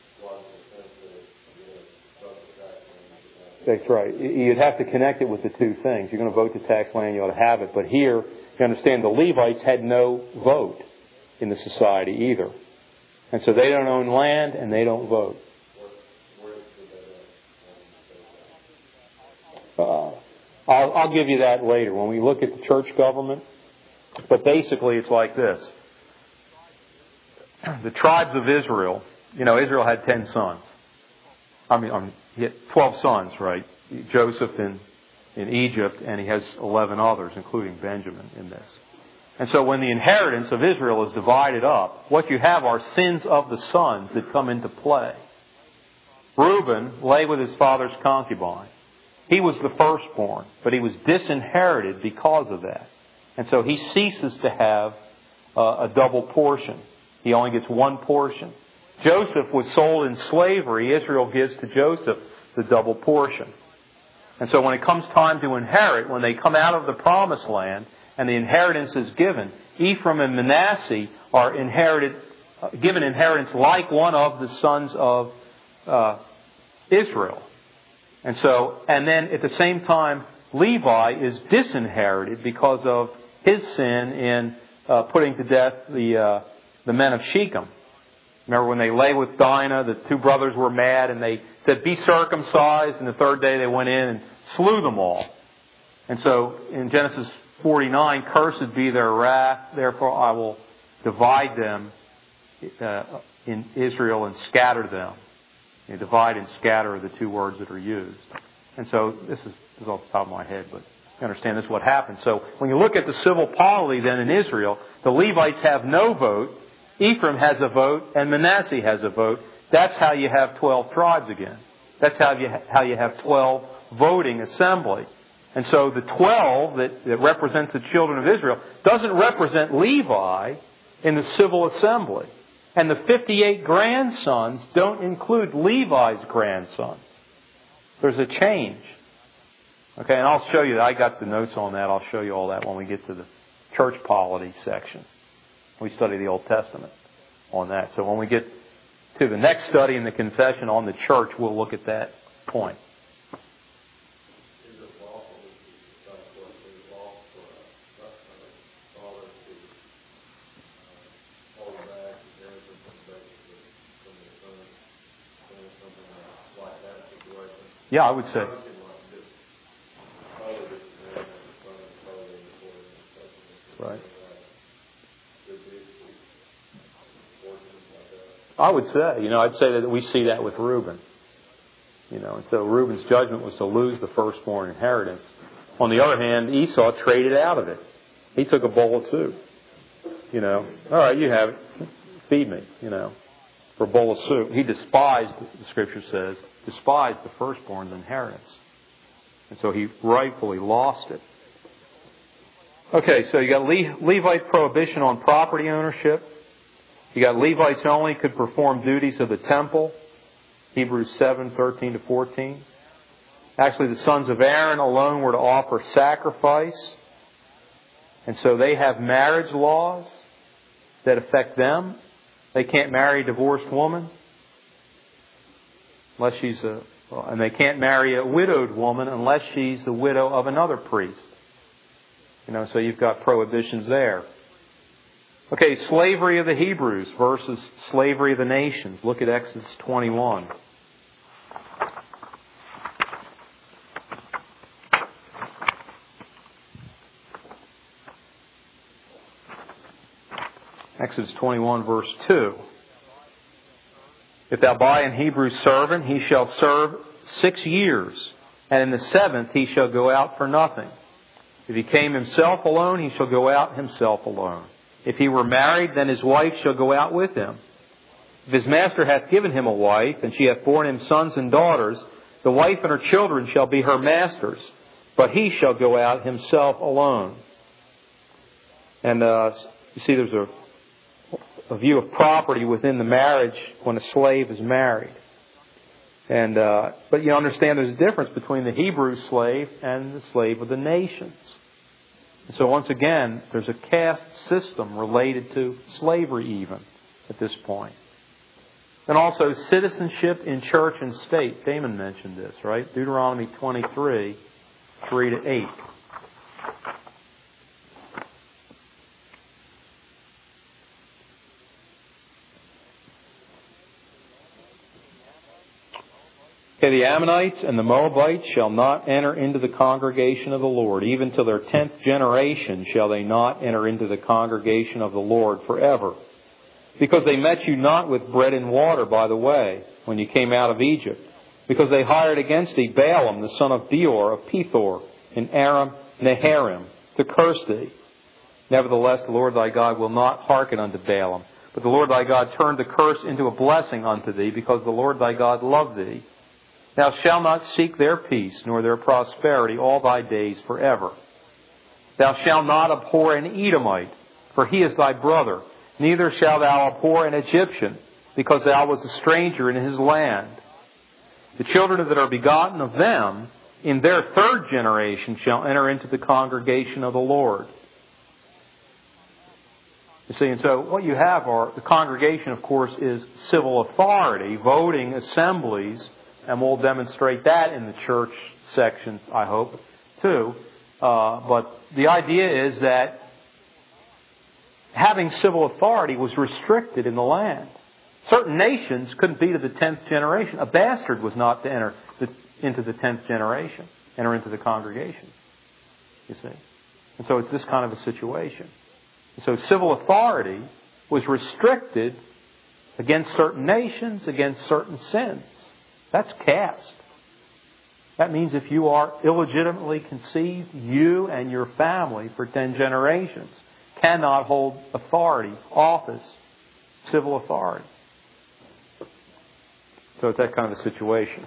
that's right. You'd have to connect it with the two things. You're going to vote the tax land, you ought to have it. But here, you understand, the Levites had no vote in the society either. And so they don't own land and they don't vote. Uh, I'll, I'll give you that later when we look at the church government. But basically it's like this. The tribes of Israel, you know, Israel had ten sons. I mean, um, he had twelve sons, right? Joseph in, in Egypt, and he has eleven others, including Benjamin in this. And so when the inheritance of Israel is divided up, what you have are sins of the sons that come into play. Reuben lay with his father's concubine. He was the firstborn, but he was disinherited because of that. And so he ceases to have uh, a double portion. He only gets one portion. Joseph was sold in slavery. Israel gives to Joseph the double portion. And so when it comes time to inherit, when they come out of the promised land and the inheritance is given, Ephraim and Manasseh are inherited, uh, given inheritance like one of the sons of uh, Israel. And so, and then at the same time, Levi is disinherited because of his sin in uh, putting to death the uh, the men of Shechem. Remember when they lay with Dinah, the two brothers were mad and they said, be circumcised. And the third day they went in and slew them all. And so in Genesis forty-nine, cursed be their wrath, therefore I will divide them uh, in Israel and scatter them. You know, divide and scatter are the two words that are used. And so this is, this is off the top of my head, but you understand this is what happened. So when you look at the civil polity then in Israel, the Levites have no vote, Ephraim has a vote, and Manasseh has a vote. That's how you have twelve tribes again. That's how you how you have twelve voting assembly. And so the twelve that, that represents the children of Israel doesn't represent Levi in the civil assembly. And the fifty-eight grandsons don't include Levi's grandsons. There's a change. Okay, and I'll show you, I got the notes on that. I'll show you all that when we get to the church polity section. We study the Old Testament on that. So when we get to the next study in the confession on the church, we'll look at that point. Yeah, I would say. Right. I would say, you know, I'd say that we see that with Reuben. You know, and so Reuben's judgment was to lose the firstborn inheritance. On the other hand, Esau traded out of it. He took a bowl of soup. You know, all right, you have it. Feed me, you know, for a bowl of soup. He despised, the Scripture says, despised the firstborn's inheritance. And so he rightfully lost it. Okay, so you got Le- Levite prohibition on property ownership. You got Levites only could perform duties of the temple. Hebrews seven, thirteen to fourteen. Actually, the sons of Aaron alone were to offer sacrifice. And so they have marriage laws. that affect them. They can't marry a divorced woman unless she's a, and they can't marry a widowed woman unless she's the widow of another priest. You know, so you've got prohibitions there. Okay, slavery of the Hebrews versus slavery of the nations. Look at Exodus twenty-one. Exodus twenty-one, verse two. If thou buy an Hebrew servant, he shall serve six years, and in the seventh he shall go out for nothing. If he came himself alone, he shall go out himself alone. If he were married, then his wife shall go out with him. If his master hath given him a wife, and she hath borne him sons and daughters, the wife and her children shall be her master's, but he shall go out himself alone. And uh, you see, there's a a view of property within the marriage when a slave is married. And uh, but you understand there's a difference between the Hebrew slave and the slave of the nations. And so once again, there's a caste system related to slavery even at this point. And also citizenship in church and state. Damon mentioned this, right? Deuteronomy twenty-three, three to eight. Okay, the Ammonites and the Moabites shall not enter into the congregation of the Lord. Even till their tenth generation shall they not enter into the congregation of the Lord forever. Because they met you not with bread and water by the way, when you came out of Egypt. Because they hired against thee Balaam, the son of Beor, of Pethor, in Aram Naharaim, to curse thee. Nevertheless, the Lord thy God will not hearken unto Balaam. But the Lord thy God turned the curse into a blessing unto thee, because the Lord thy God loved thee. Thou shalt not seek their peace, nor their prosperity all thy days forever. Thou shalt not abhor an Edomite, for he is thy brother. Neither shalt thou abhor an Egyptian, because thou wast a stranger in his land. The children that are begotten of them, in their third generation, shall enter into the congregation of the Lord. You see, and so what you have are, the congregation, of course, is civil authority, voting assemblies, and we'll demonstrate that in the church sections, I hope, too. Uh, but the idea is that having civil authority was restricted in the land. Certain nations couldn't be to the tenth generation. A bastard was not to enter the, into the tenth generation, enter into the congregation. You see? And so it's this kind of a situation. And so civil authority was restricted against certain nations, against certain sins. That's caste. That means if you are illegitimately conceived, you and your family for ten generations cannot hold authority, office, civil authority. So it's that kind of a situation.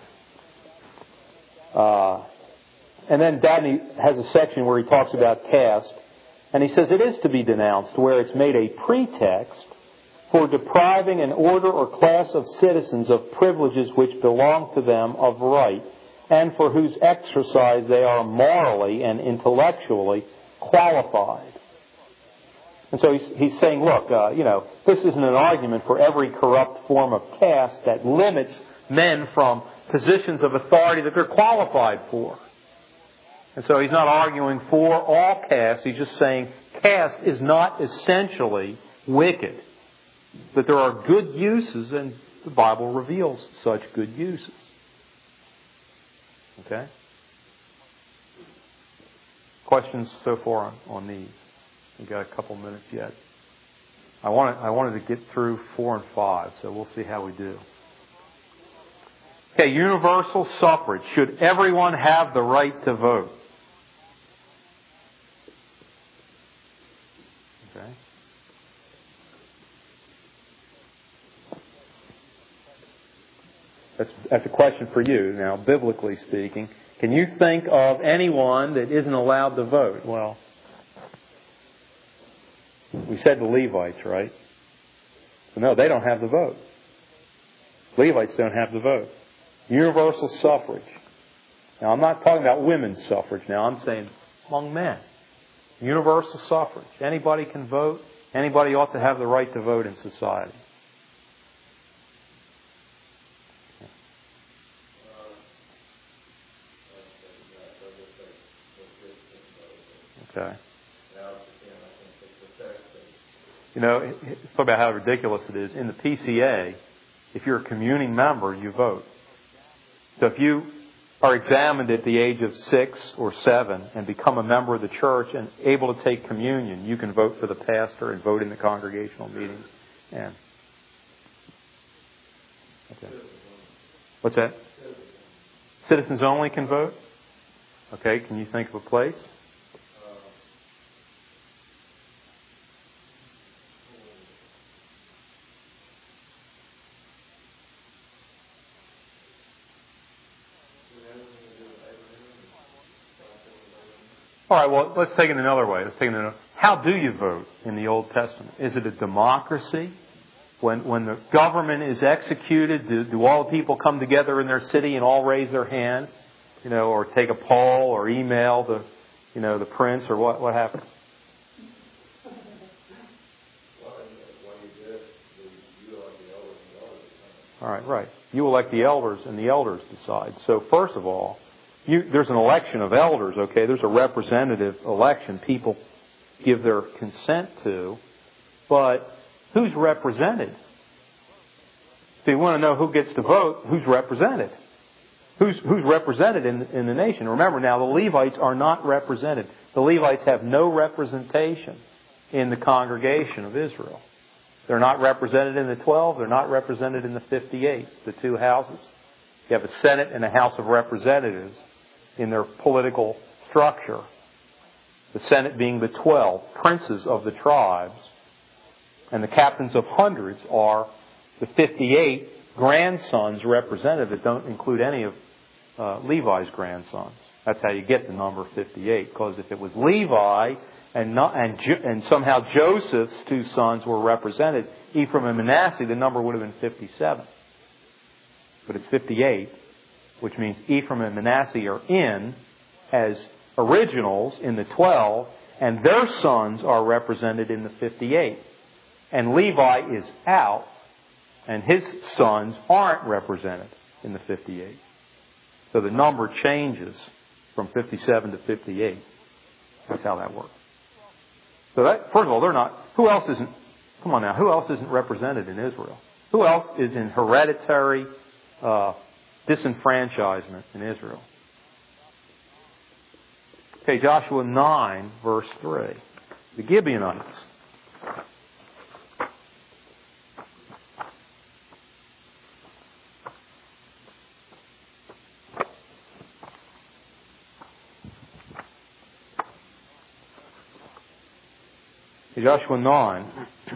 Uh, and then Dabney has a section where he talks about caste, and he says it is to be denounced where it's made a pretext for depriving an order or class of citizens of privileges which belong to them of right, and for whose exercise they are morally and intellectually qualified. And so he's, he's saying, look, uh, you know, this isn't an argument for every corrupt form of caste that limits men from positions of authority that they're qualified for. And so he's not arguing for all caste. He's just saying caste is not essentially wicked. That there are good uses, and the Bible reveals such good uses. Okay? Questions so far on, on these? We've got a couple minutes yet. I wanted, I wanted to get through four and five, so we'll see how we do. Okay, universal suffrage. Should everyone have the right to vote? Okay. That's, that's a question for you. Now, biblically speaking, can you think of anyone that isn't allowed to vote? Well, we said the Levites, right? So no, they don't have the vote. Levites don't have the vote. Universal suffrage. Now, I'm not talking about women's suffrage now. I'm saying among men. Universal suffrage. Anybody can vote. Anybody ought to have the right to vote in society. Okay. You know, talk about how ridiculous it is. In the P C A, if you're a communing member, you vote. So if you are examined at the age of six or seven and become a member of the church and able to take communion, you can vote for the pastor and vote in the congregational meetings. And okay. What's that? Citizens only can vote? Okay, can you think of a place? All right, well, let's take it another way. Let's take it another. How do you vote in the Old Testament? Is it a democracy? When when the government is executed, do, do all the people come together in their city and all raise their hand, you know, or take a poll or email the, you know, the prince, or what? What happens? All right, right. You elect the elders, and the elders decide. So first of all, You, there's an election of elders, okay? There's a representative election people give their consent to. But who's represented? So you want to know who gets to vote, who's represented? Who's, who's represented in, in the nation? Remember now, the Levites are not represented. The Levites have no representation in the congregation of Israel. They're not represented in the twelve. They're not represented in the fifty-eight, the two houses. You have a Senate and a House of Representatives in their political structure. The Senate being the twelve princes of the tribes, and the captains of hundreds are the fifty-eight grandsons represented that don't include any of uh, Levi's grandsons. That's how you get the number fifty-eight, because if it was Levi and not, and, and somehow Joseph's two sons were represented, Ephraim and Manasseh, the number would have been fifty-seven. But it's fifty-eight, which means Ephraim and Manasseh are in as originals in the twelve, and their sons are represented in the fifty-eight. And Levi is out, and his sons aren't represented in the fifty-eight. So the number changes from fifty-seven to fifty-eight. That's how that works. So that, first of all, they're not, who else isn't, come on now, who else isn't represented in Israel? Who else is in hereditary uh, disenfranchisement in Israel? Okay, Joshua nine, verse three. The Gibeonites. Joshua nine.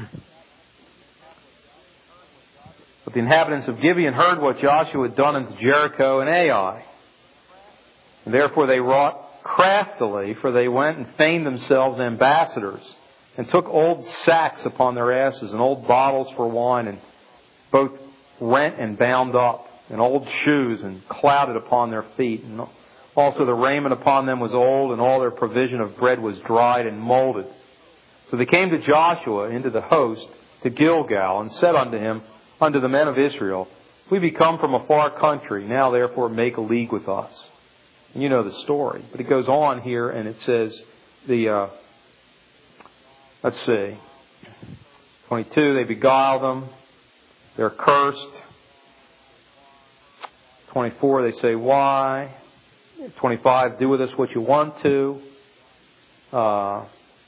But the inhabitants of Gibeon heard what Joshua had done unto Jericho and Ai. And therefore they wrought craftily, for they went and feigned themselves ambassadors, and took old sacks upon their asses, and old bottles for wine, and both rent and bound up, and old shoes, and clouded upon their feet. And also the raiment upon them was old, and all their provision of bread was dried and molded. So they came to Joshua into the host to Gilgal, and said unto him, unto the men of Israel, we be come from a far country, now therefore make a league with us. And you know the story. But it goes on here, and it says, the uh, let's see, twenty-two, they beguile them, they're cursed. twenty-four, they say, why? twenty-five, do with us what you want to. Uh,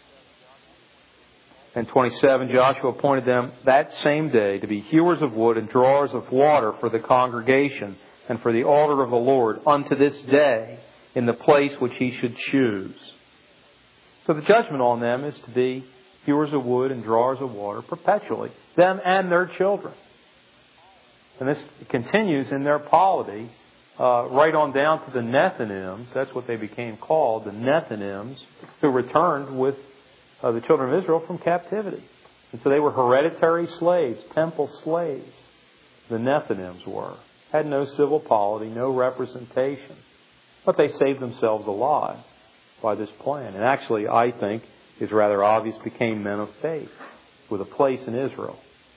And twenty-seven, Joshua appointed them that same day to be hewers of wood and drawers of water for the congregation and for the altar of the Lord unto this day in the place which he should choose. So the judgment on them is to be hewers of wood and drawers of water perpetually, them and their children. And this continues in their polity uh, right on down to the Nethinims. That's what they became called, the Nethinims, who returned with Uh, the children of Israel from captivity. And so they were hereditary slaves, temple slaves. The Nethinims were. Had no civil polity, no representation. But they saved themselves alive by this plan. And actually, I think, is rather obvious, became men of faith with a place in Israel.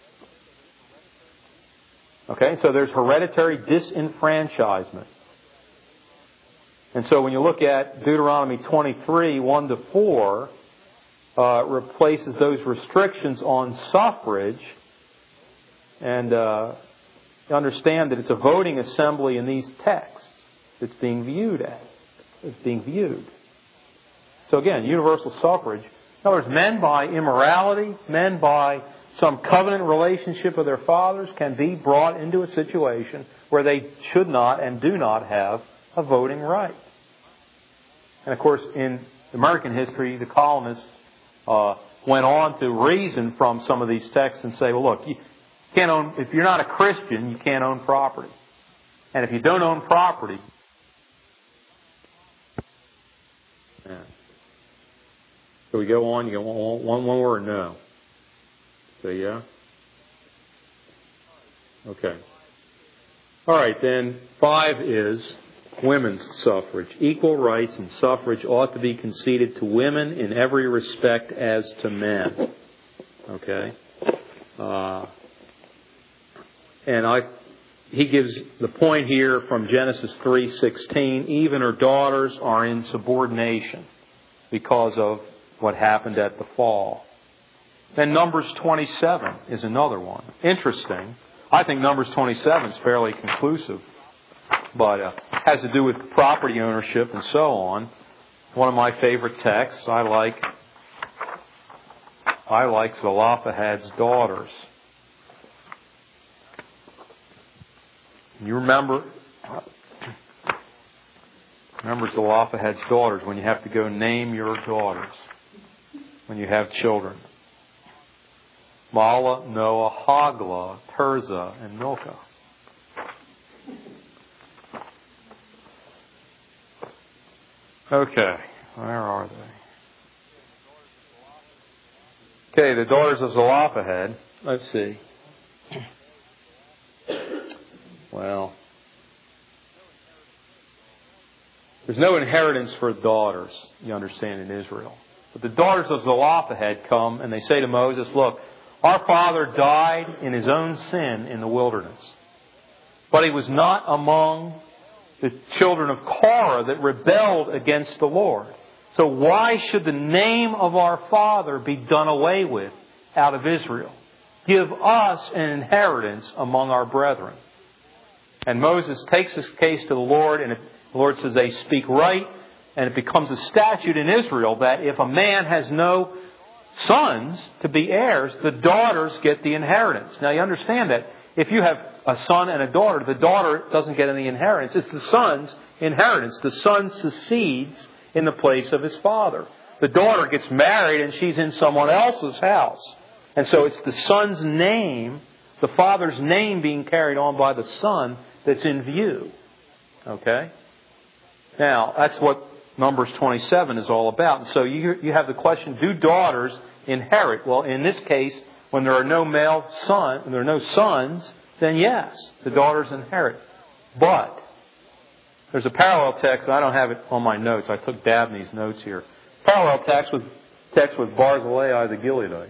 Okay, so there's hereditary disenfranchisement. And so when you look at Deuteronomy twenty-three, one to four, uh, replaces those restrictions on suffrage. And uh, you understand that it's a voting assembly in these texts that's being viewed at. It's being viewed. So again, universal suffrage. In other words, men by immorality, men by some covenant relationship with their fathers can be brought into a situation where they should not and do not have a voting right. And of course, in American history, the colonists uh, went on to reason from some of these texts and say, well, look, you can't own, if you're not a Christian, you can't own property. And if you don't own property, yeah. So we go on, you go one, one, one word, no. Say yeah? Okay. All right, then five is women's suffrage. Equal rights and suffrage ought to be conceded to women in every respect as to men. Okay? Uh, and I, he gives the point here from Genesis three sixteen, even her daughters are in subordination because of what happened at the fall. Then Numbers twenty-seven is another one. Interesting. I think Numbers twenty-seven is fairly conclusive, but uh, has to do with property ownership and so on. One of my favorite texts. I like. I like Zelophehad's daughters. You remember? Remember Zelophehad's daughters when you have to go name your daughters when you have children. Mahlah, Noah, Hoglah, Tirzah, and Milcah. Okay, where are they? Okay, the daughters of Zelophehad. Let's see. Well, there's no inheritance for daughters, you understand, in Israel. But the daughters of Zelophehad come and they say to Moses, look, our father died in his own sin in the wilderness. But he was not among the children of Korah that rebelled against the Lord. So why should the name of our father be done away with out of Israel? Give us an inheritance among our brethren. And Moses takes this case to the Lord, and the Lord says they speak right, and it becomes a statute in Israel that if a man has no sons to be heirs, the daughters get the inheritance. Now you understand that if you have a son and a daughter, the daughter doesn't get any inheritance. It's the son's inheritance. The son succeeds in the place of his father. The daughter gets married and she's in someone else's house. And so it's the son's name, the father's name being carried on by the son that's in view. Okay? Now, that's what Numbers twenty-seven is all about. And so you you have the question, do daughters inherit? Well, in this case, when there are no male son, when there are no sons, then yes, the daughters inherit. But there's a parallel text. I don't have it on my notes. I took Dabney's notes here. Parallel text with text with Barzillai the Gileadite.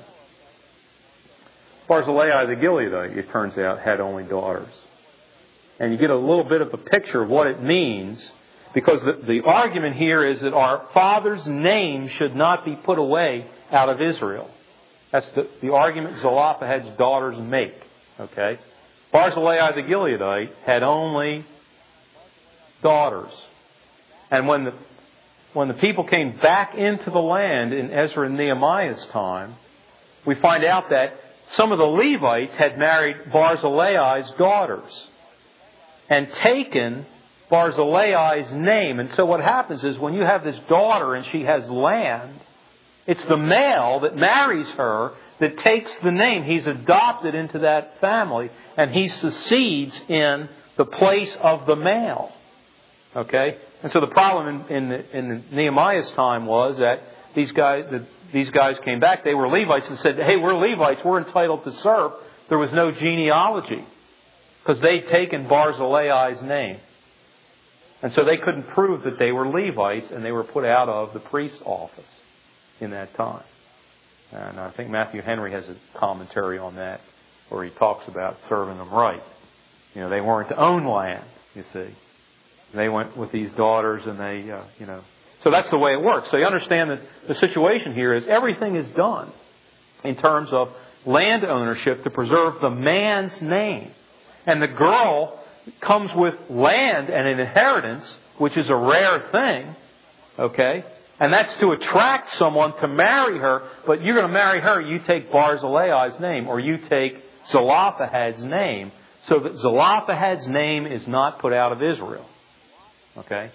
Barzillai the Gileadite, it turns out, had only daughters. And you get a little bit of a picture of what it means, because the, the argument here is that our father's name should not be put away out of Israel. That's the, the argument Zelophehad's daughters make. Okay? Barzillai the Gileadite had only daughters. And when the when the people came back into the land in Ezra and Nehemiah's time, we find out that some of the Levites had married Barzillai's daughters and taken Barzillai's name. And so what happens is when you have this daughter and she has land, it's the male that marries her that takes the name. He's adopted into that family and he succeeds in the place of the male. Okay? And so the problem in, in, in Nehemiah's time was that these guys, that these guys came back. They were Levites and said, hey, we're Levites. We're entitled to serve. There was no genealogy because they'd taken Barzillai's name. And so they couldn't prove that they were Levites, and they were put out of the priest's office in that time. And I think Matthew Henry has a commentary on that where he talks about serving them right. You know, they weren't to own land, you see. They went with these daughters and they, uh, you know. So that's the way it works. So you understand that the situation here is everything is done in terms of land ownership to preserve the man's name. And the girl comes with land and an inheritance, which is a rare thing, okay? And that's to attract someone to marry her, but you're going to marry her, you take Barzillai's name, or you take Zelophehad's name, so that Zelophehad's name is not put out of Israel. Okay?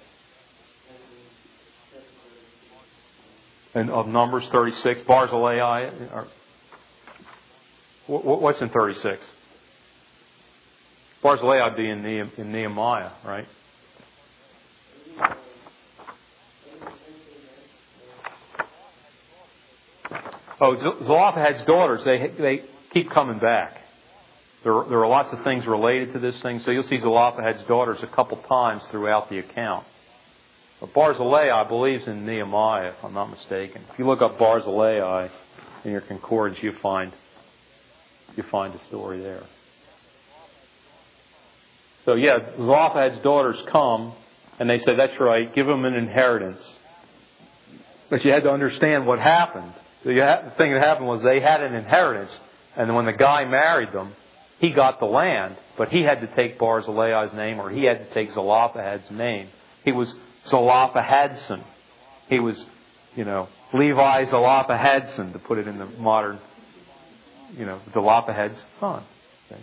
And of Numbers thirty-six, Barzillai, or, what's in thirty-six? Barzillai would be in Nehemiah, right? Oh, Zelophehad's daughters, they they keep coming back. There, there are lots of things related to this thing, so you'll see Zelophehad's daughters a couple times throughout the account. But Barzillai, I believe, is in Nehemiah, if I'm not mistaken. If you look up Barzillai in your concordance, you find you find the story there. So yeah, Zelophehad's daughters come, and they say, that's right, give them an inheritance. But you had to understand what happened. The thing that happened was they had an inheritance, and when the guy married them, he got the land, but he had to take Barzillai's name, or he had to take Zelophehad's name. He was Zelophehadson. He was, you know, Levi Zelophehadson, to put it in the modern, you know, Zelophehad's son. Okay?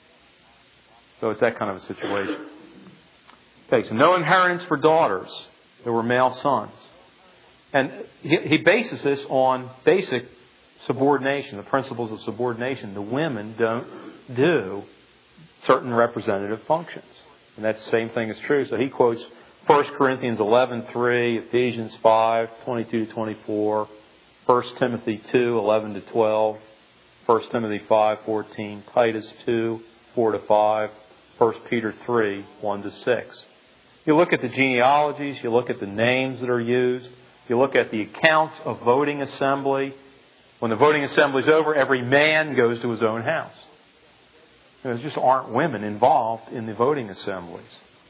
So it's that kind of a situation. Okay, so no inheritance for daughters. There were male sons. And he, he bases this on basic subordination, the principles of subordination. The women don't do certain representative functions. And that same thing is true. So he quotes First Corinthians eleven three, Ephesians five twenty-two to twenty-four, First Timothy two eleven to twelve, First Timothy five fourteen, Titus two four to five, First Peter three one to six. You look at the genealogies, you look at the names that are used, you look at the accounts of voting assembly. When the voting assembly is over, every man goes to his own house. There just aren't women involved in the voting assemblies.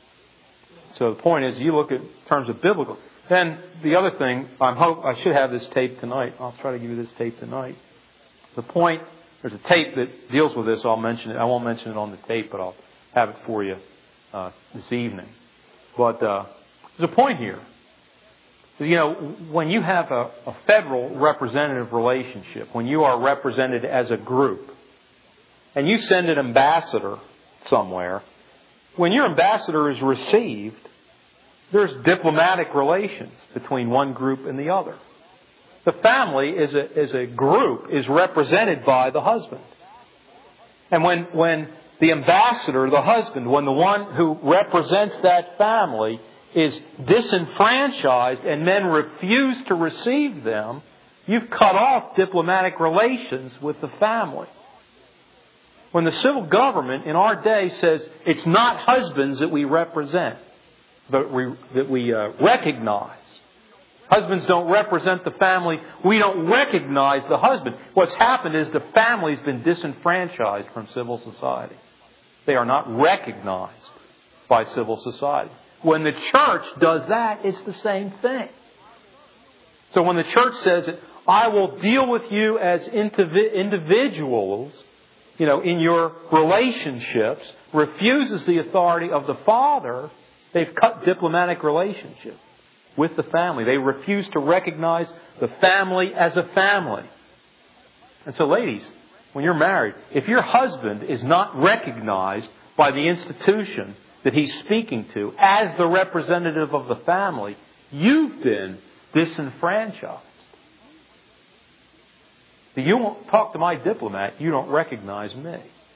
So the point is, you look at terms of biblical. Then the other thing, I hope I should have this tape tonight. I'll try to give you this tape tonight. The point, there's a tape that deals with this. I'll mention it. I won't mention it on the tape, but I'll have it for you uh, this evening. But uh, there's a point here. You know, when you have a, a federal representative relationship, when you are represented as a group, and you send an ambassador somewhere, when your ambassador is received, there's diplomatic relations between one group and the other. The family as a, as a group is represented by the husband. And when, when the ambassador, the husband, when the one who represents that family is disenfranchised and men refuse to receive them, you've cut off diplomatic relations with the family. When the civil government in our day says it's not husbands that we represent, that we, that we uh, recognize. Husbands don't represent the family. We don't recognize the husband. What's happened is the family's been disenfranchised from civil society. They are not recognized by civil society. When the church does that, it's the same thing. So when the church says that I will deal with you as indiv- individuals, you know, in your relationships, refuses the authority of the father, they've cut diplomatic relationships with the family. They refuse to recognize the family as a family. And so, ladies, when you're married, if your husband is not recognized by the institution that he's speaking to as the representative of the family, you've been disenfranchised. If you won't talk to my diplomat, you don't recognize me.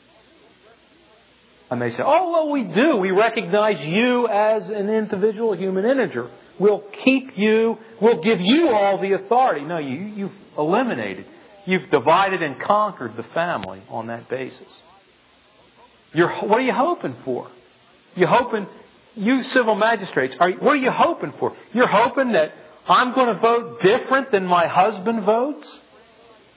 And they say, oh, well, we do. We recognize you as an individual human integer. We'll keep you, we'll give you all the authority. No, you, you've eliminated. You've divided and conquered the family on that basis. You're, what are you hoping for? You're hoping, you civil magistrates, are, what are you hoping for? You're hoping that I'm going to vote different than my husband votes?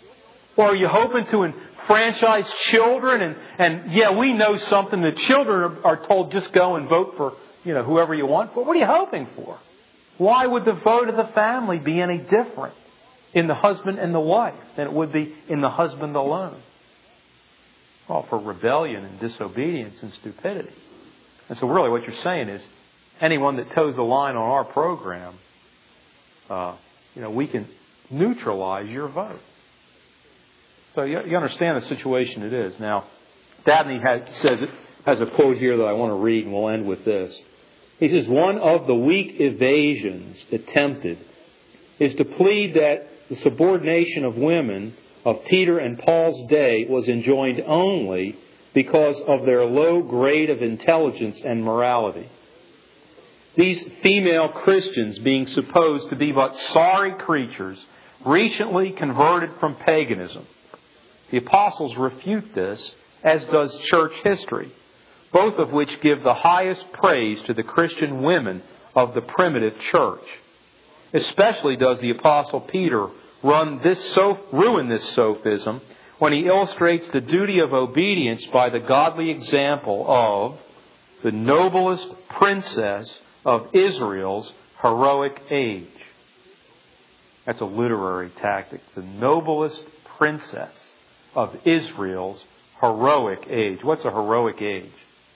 Or are you hoping to enfranchise children? And, and yeah, we know something that children are, are told just go and vote for, you know, whoever you want. But what are you hoping for? Why would the vote of the family be any different in the husband and the wife than it would be in the husband alone? Well, for rebellion and disobedience and stupidity. And so really what you're saying is anyone that toes the line on our program, uh, you know, we can neutralize your vote. So you, you understand the situation it is. Now, Dabney has, says it, has a quote here that I want to read, and we'll end with this. He says, one of the weak evasions attempted is to plead that the subordination of women of Peter and Paul's day was enjoined only because of their low grade of intelligence and morality. These female Christians, being supposed to be but sorry creatures, recently converted from paganism. The apostles refute this, as does church history, both of which give the highest praise to the Christian women of the primitive church. Especially does the apostle Peter run this soph- ruin this sophism when he illustrates the duty of obedience by the godly example of the noblest princess of Israel's heroic age. That's a literary tactic. The noblest princess of Israel's heroic age. What's a heroic age?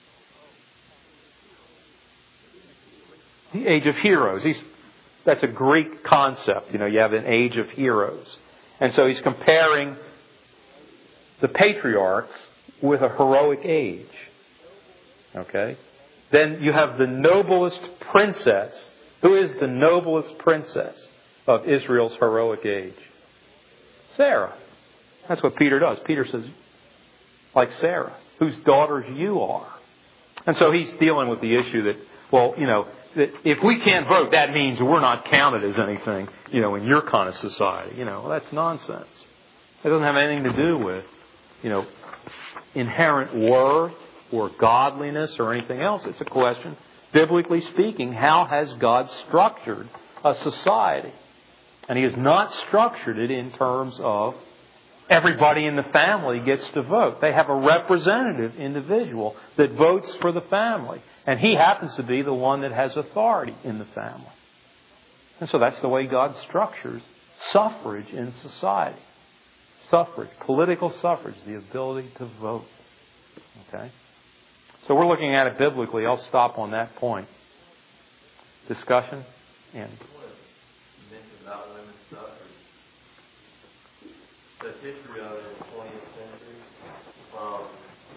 The age of heroes. He's, that's a Greek concept. You know, you have an age of heroes. And so he's comparing the patriarchs with a heroic age. Okay? Then you have the noblest princess. Who is the noblest princess of Israel's heroic age? Sarah. That's what Peter does. Peter says, like Sarah, whose daughters you are. And so he's dealing with the issue that, well, you know, that if we can't vote, that means we're not counted as anything, you know, in your kind of society. You know, well, that's nonsense. It doesn't have anything to do with, you know, inherent worth or godliness or anything else. It's a question, biblically speaking, how has God structured a society? And He has not structured it in terms of everybody in the family gets to vote. They have a representative individual that votes for the family. And he happens to be the one that has authority in the family. And so that's the way God structures suffrage in society. Suffrage, political suffrage, the ability to vote. Okay? So we're looking at it biblically. I'll stop on that point. Discussion? And about women's suffrage. The history of it in the twentieth century, from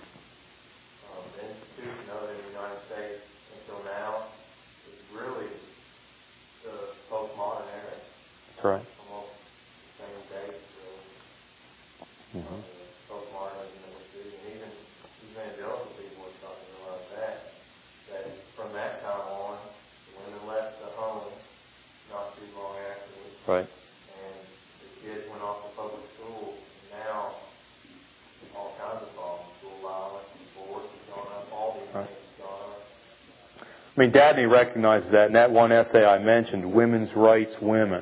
um, the institution of it in the United States until now, is really the postmodern era. That's right. Almost the same date, really. Mm-hmm. Um, postmodernism that we see, and even evangelical people are starting to realize that. That from that time on, women left the home not too long afterwards. Right. And the kids went off to public school. And now, all kinds of problems. School violence, divorce has gone up. All these right. things have gone up. I mean, Dabney recognizes that in that one essay I mentioned, Women's Rights, Women.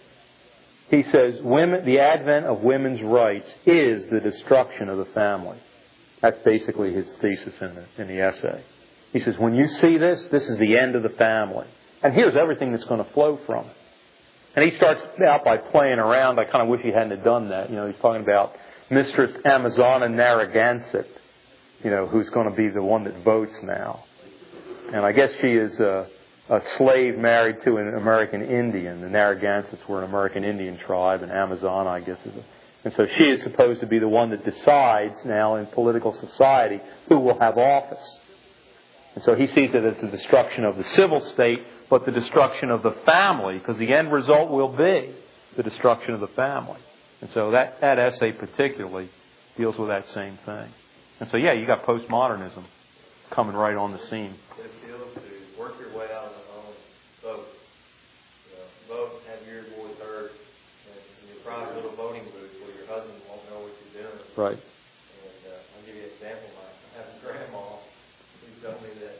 He says, women, the advent of women's rights is the destruction of the family. That's basically his thesis in the, in the essay. He says, when you see this, this is the end of the family. And here's everything that's going to flow from it. And he starts out by playing around. I kind of wish he hadn't have done that. You know, he's talking about Mistress Amazona Narragansett, you know, who's going to be the one that votes now. And I guess she is a, a slave married to an American Indian. The Narragansetts were an American Indian tribe, and Amazona, I guess, is a... And so she is supposed to be the one that decides now in political society who will have office. And so he sees it as the destruction of the civil state, but the destruction of the family, because the end result will be the destruction of the family. And so that, that essay particularly deals with that same thing. And so, yeah, you got postmodernism coming right on the scene. It appeals to work your way out of the home, vote. You know, vote, have your voice heard in, in your private little voting booth where your husband won't know what you're doing. Right. And uh, I'll give you an example. I have a grandma who told me that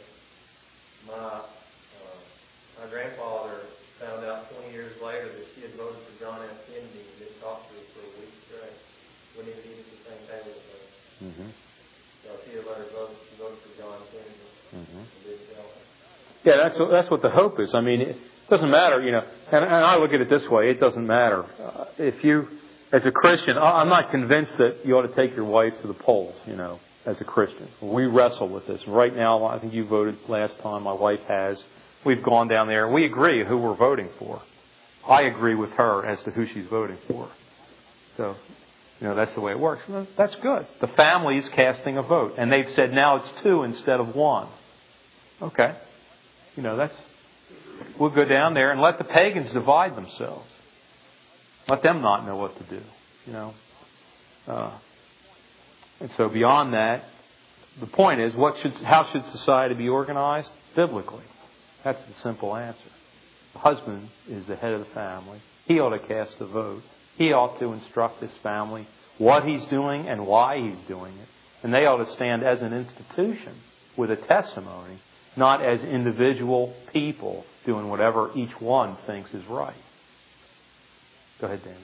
my uh, my grandfather found out twenty years later that she had voted for John F. Kennedy and didn't talk to her for a week straight. wouldn't even eat at the same table with her. Mm-hmm. So she let her vote. She voted for John Kennedy. Mm-hmm. And didn't tell her. Yeah, that's what, that's what the hope is. I mean, it doesn't matter, you know, and, and I look at it this way, it doesn't matter. Uh, if you, as a Christian, I, I'm not convinced that you ought to take your wife to the polls, you know, as a Christian. We wrestle with this. Right now, I think you voted last time, my wife has. We've gone down there, and we agree who we're voting for. I agree with her as to who she's voting for. So, you know, that's the way it works. Well, that's good. The family is casting a vote, and they've said now it's two instead of one. Okay. You know, that's, we'll go down there and let the pagans divide themselves. Let them not know what to do, you know. Uh, and so beyond that, the point is, what should, how should society be organized? Biblically. That's the simple answer. The husband is the head of the family. He ought to cast a vote. He ought to instruct his family what he's doing and why he's doing it. And they ought to stand as an institution with a testimony, not as individual people doing whatever each one thinks is right. Go ahead, Dan.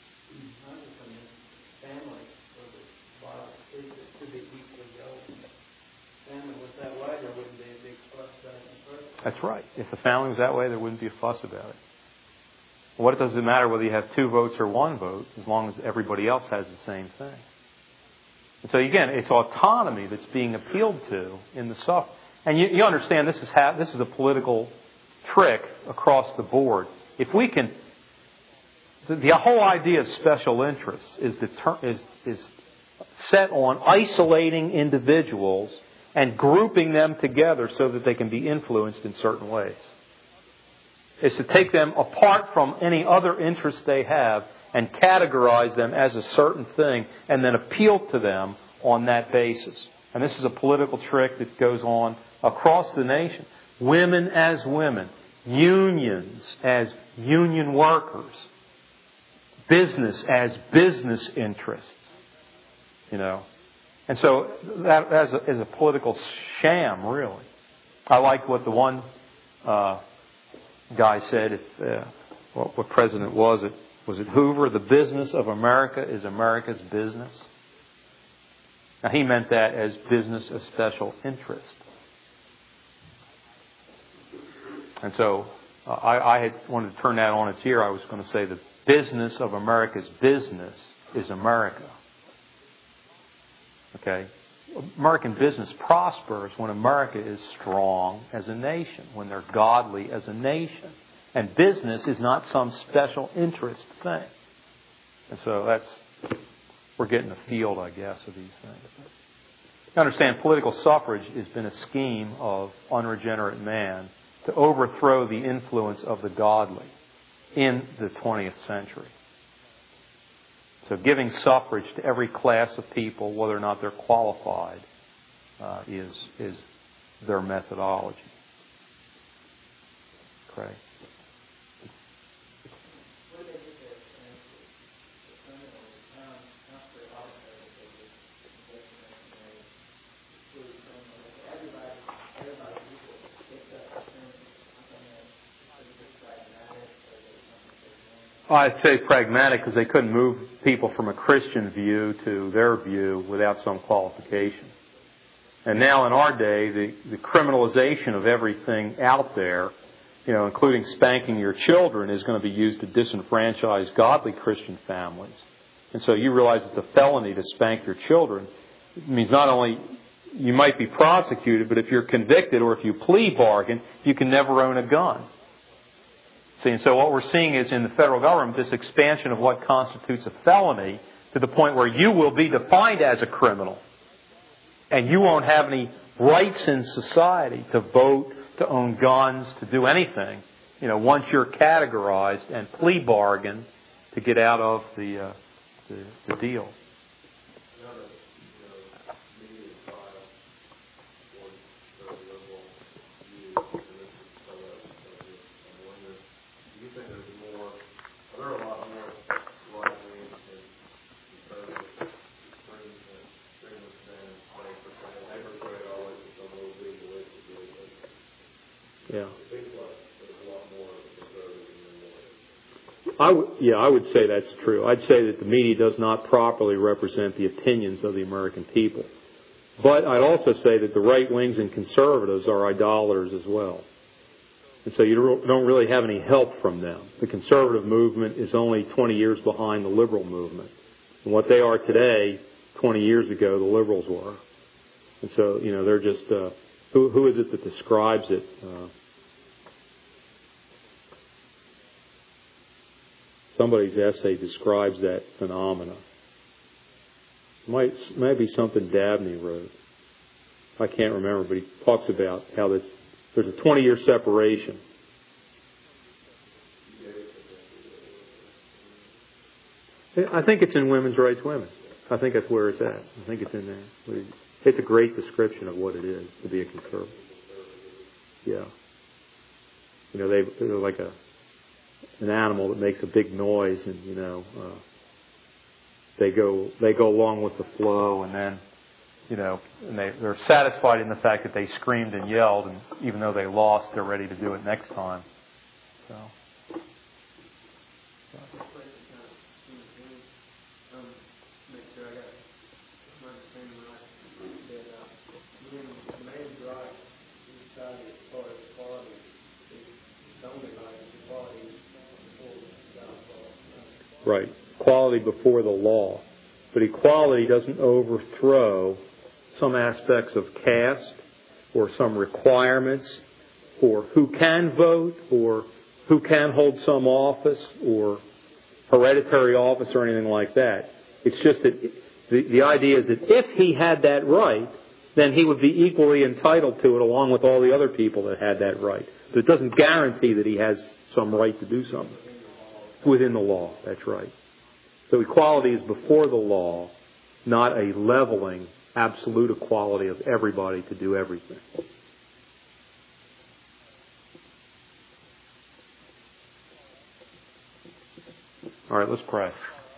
Family, the Bible speaks it to be equally yoked. Family was that way, there wouldn't be a big fuss back and forth. That's right. If the family was that way, there wouldn't be a fuss about it. What does it matter whether you have two votes or one vote, as long as everybody else has the same thing? And so again, it's autonomy that's being appealed to in the suffrage. And you, you understand this is how, this is a political trick across the board. If we can, the, the whole idea of special interests is, deter, is is set on isolating individuals and grouping them together so that they can be influenced in certain ways. It's to take them apart from any other interests they have and categorize them as a certain thing and then appeal to them on that basis. And this is a political trick that goes on across the nation. Women as women. Unions as union workers. Business as business interests. You know. And so that is a, is a political sham, really. I like what the one uh, guy said. If, uh, what, what president was it? Was it Hoover? The business of America is America's business. Now, he meant that as business of special interest. And so uh, I, I had wanted to turn that on its ear. I was going to say the business of America's business is America. Okay? American business prospers when America is strong as a nation, when they're godly as a nation. And business is not some special interest thing. And so that's, we're getting a field, I guess, of these things. You understand, political suffrage has been a scheme of unregenerate man to overthrow the influence of the godly in the twentieth century. So giving suffrage to every class of people, whether or not they're qualified, uh, is is their methodology. Craig. I'd say pragmatic because they couldn't move people from a Christian view to their view without some qualification. And now in our day, the, the criminalization of everything out there, you know, including spanking your children, is going to be used to disenfranchise godly Christian families. And so you realize it's a felony to spank your children. It means not only you might be prosecuted, but if you're convicted or if you plea bargain, you can never own a gun. See, and so what we're seeing is in the federal government this expansion of what constitutes a felony to the point where you will be defined as a criminal. And you won't have any rights in society to vote, to own guns, to do anything. You know, once you're categorized and plea bargain to get out of the uh, the, the deal. Yeah. I w- yeah, I would say that's true. I'd say that the media does not properly represent the opinions of the American people. But I'd also say that the right wings and conservatives are idolaters as well. And so you don't really have any help from them. The conservative movement is only twenty years behind the liberal movement. And what they are today, twenty years ago, the liberals were. And so, you know, they're just, uh, who, who is it that describes it? Uh, somebody's essay describes that phenomena. It might, might be something Dabney wrote. I can't remember, but he talks about how that's, there's a twenty-year separation. I think it's in Women's Rights Women. I think that's where it's at. I think it's in there. It's a great description of what it is to be a conservative. Yeah. You know, they, they're like a an animal that makes a big noise, and you know, uh, they go they go along with the flow, and then you know, and they they're satisfied in the fact that they screamed and yelled, and even though they lost, they're ready to do it next time. So. Right. Equality before the law. But equality doesn't overthrow some aspects of caste or some requirements for who can vote or who can hold some office or hereditary office or anything like that. It's just that the, the idea is that if he had that right, then he would be equally entitled to it along with all the other people that had that right. But it doesn't guarantee that he has some right to do something. Within the law, that's right. So equality is before the law, not a leveling, absolute equality of everybody to do everything. All right, let's pray.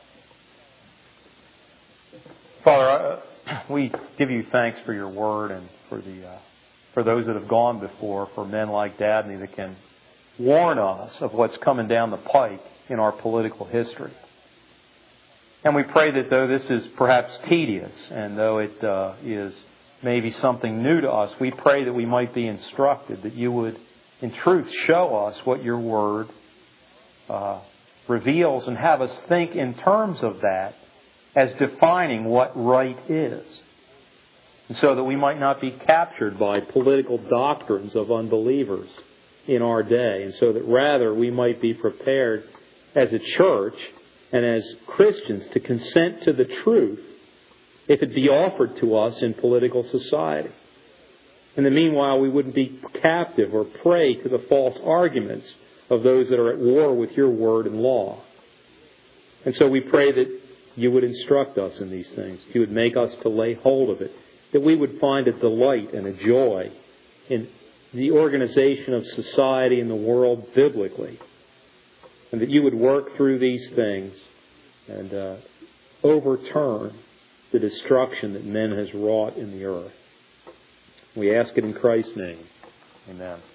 Father, uh, we give you thanks for your word and for the uh, for those that have gone before, for men like Dabney that can warn us of what's coming down the pike in our political history. And we pray that though this is perhaps tedious and though it uh, is maybe something new to us, we pray that we might be instructed, that you would in truth show us what your word uh, reveals and have us think in terms of that as defining what right is. And so that we might not be captured by political doctrines of unbelievers in our day, and so that rather we might be prepared as a church and as Christians to consent to the truth if it be offered to us in political society. In the meanwhile, we wouldn't be captive or prey to the false arguments of those that are at war with your word and law. And so we pray that you would instruct us in these things. You would make us to lay hold of it. That we would find a delight and a joy in the organization of society and the world biblically. And that you would work through these things and uh, overturn the destruction that men has wrought in the earth. We ask it in Christ's name. Amen.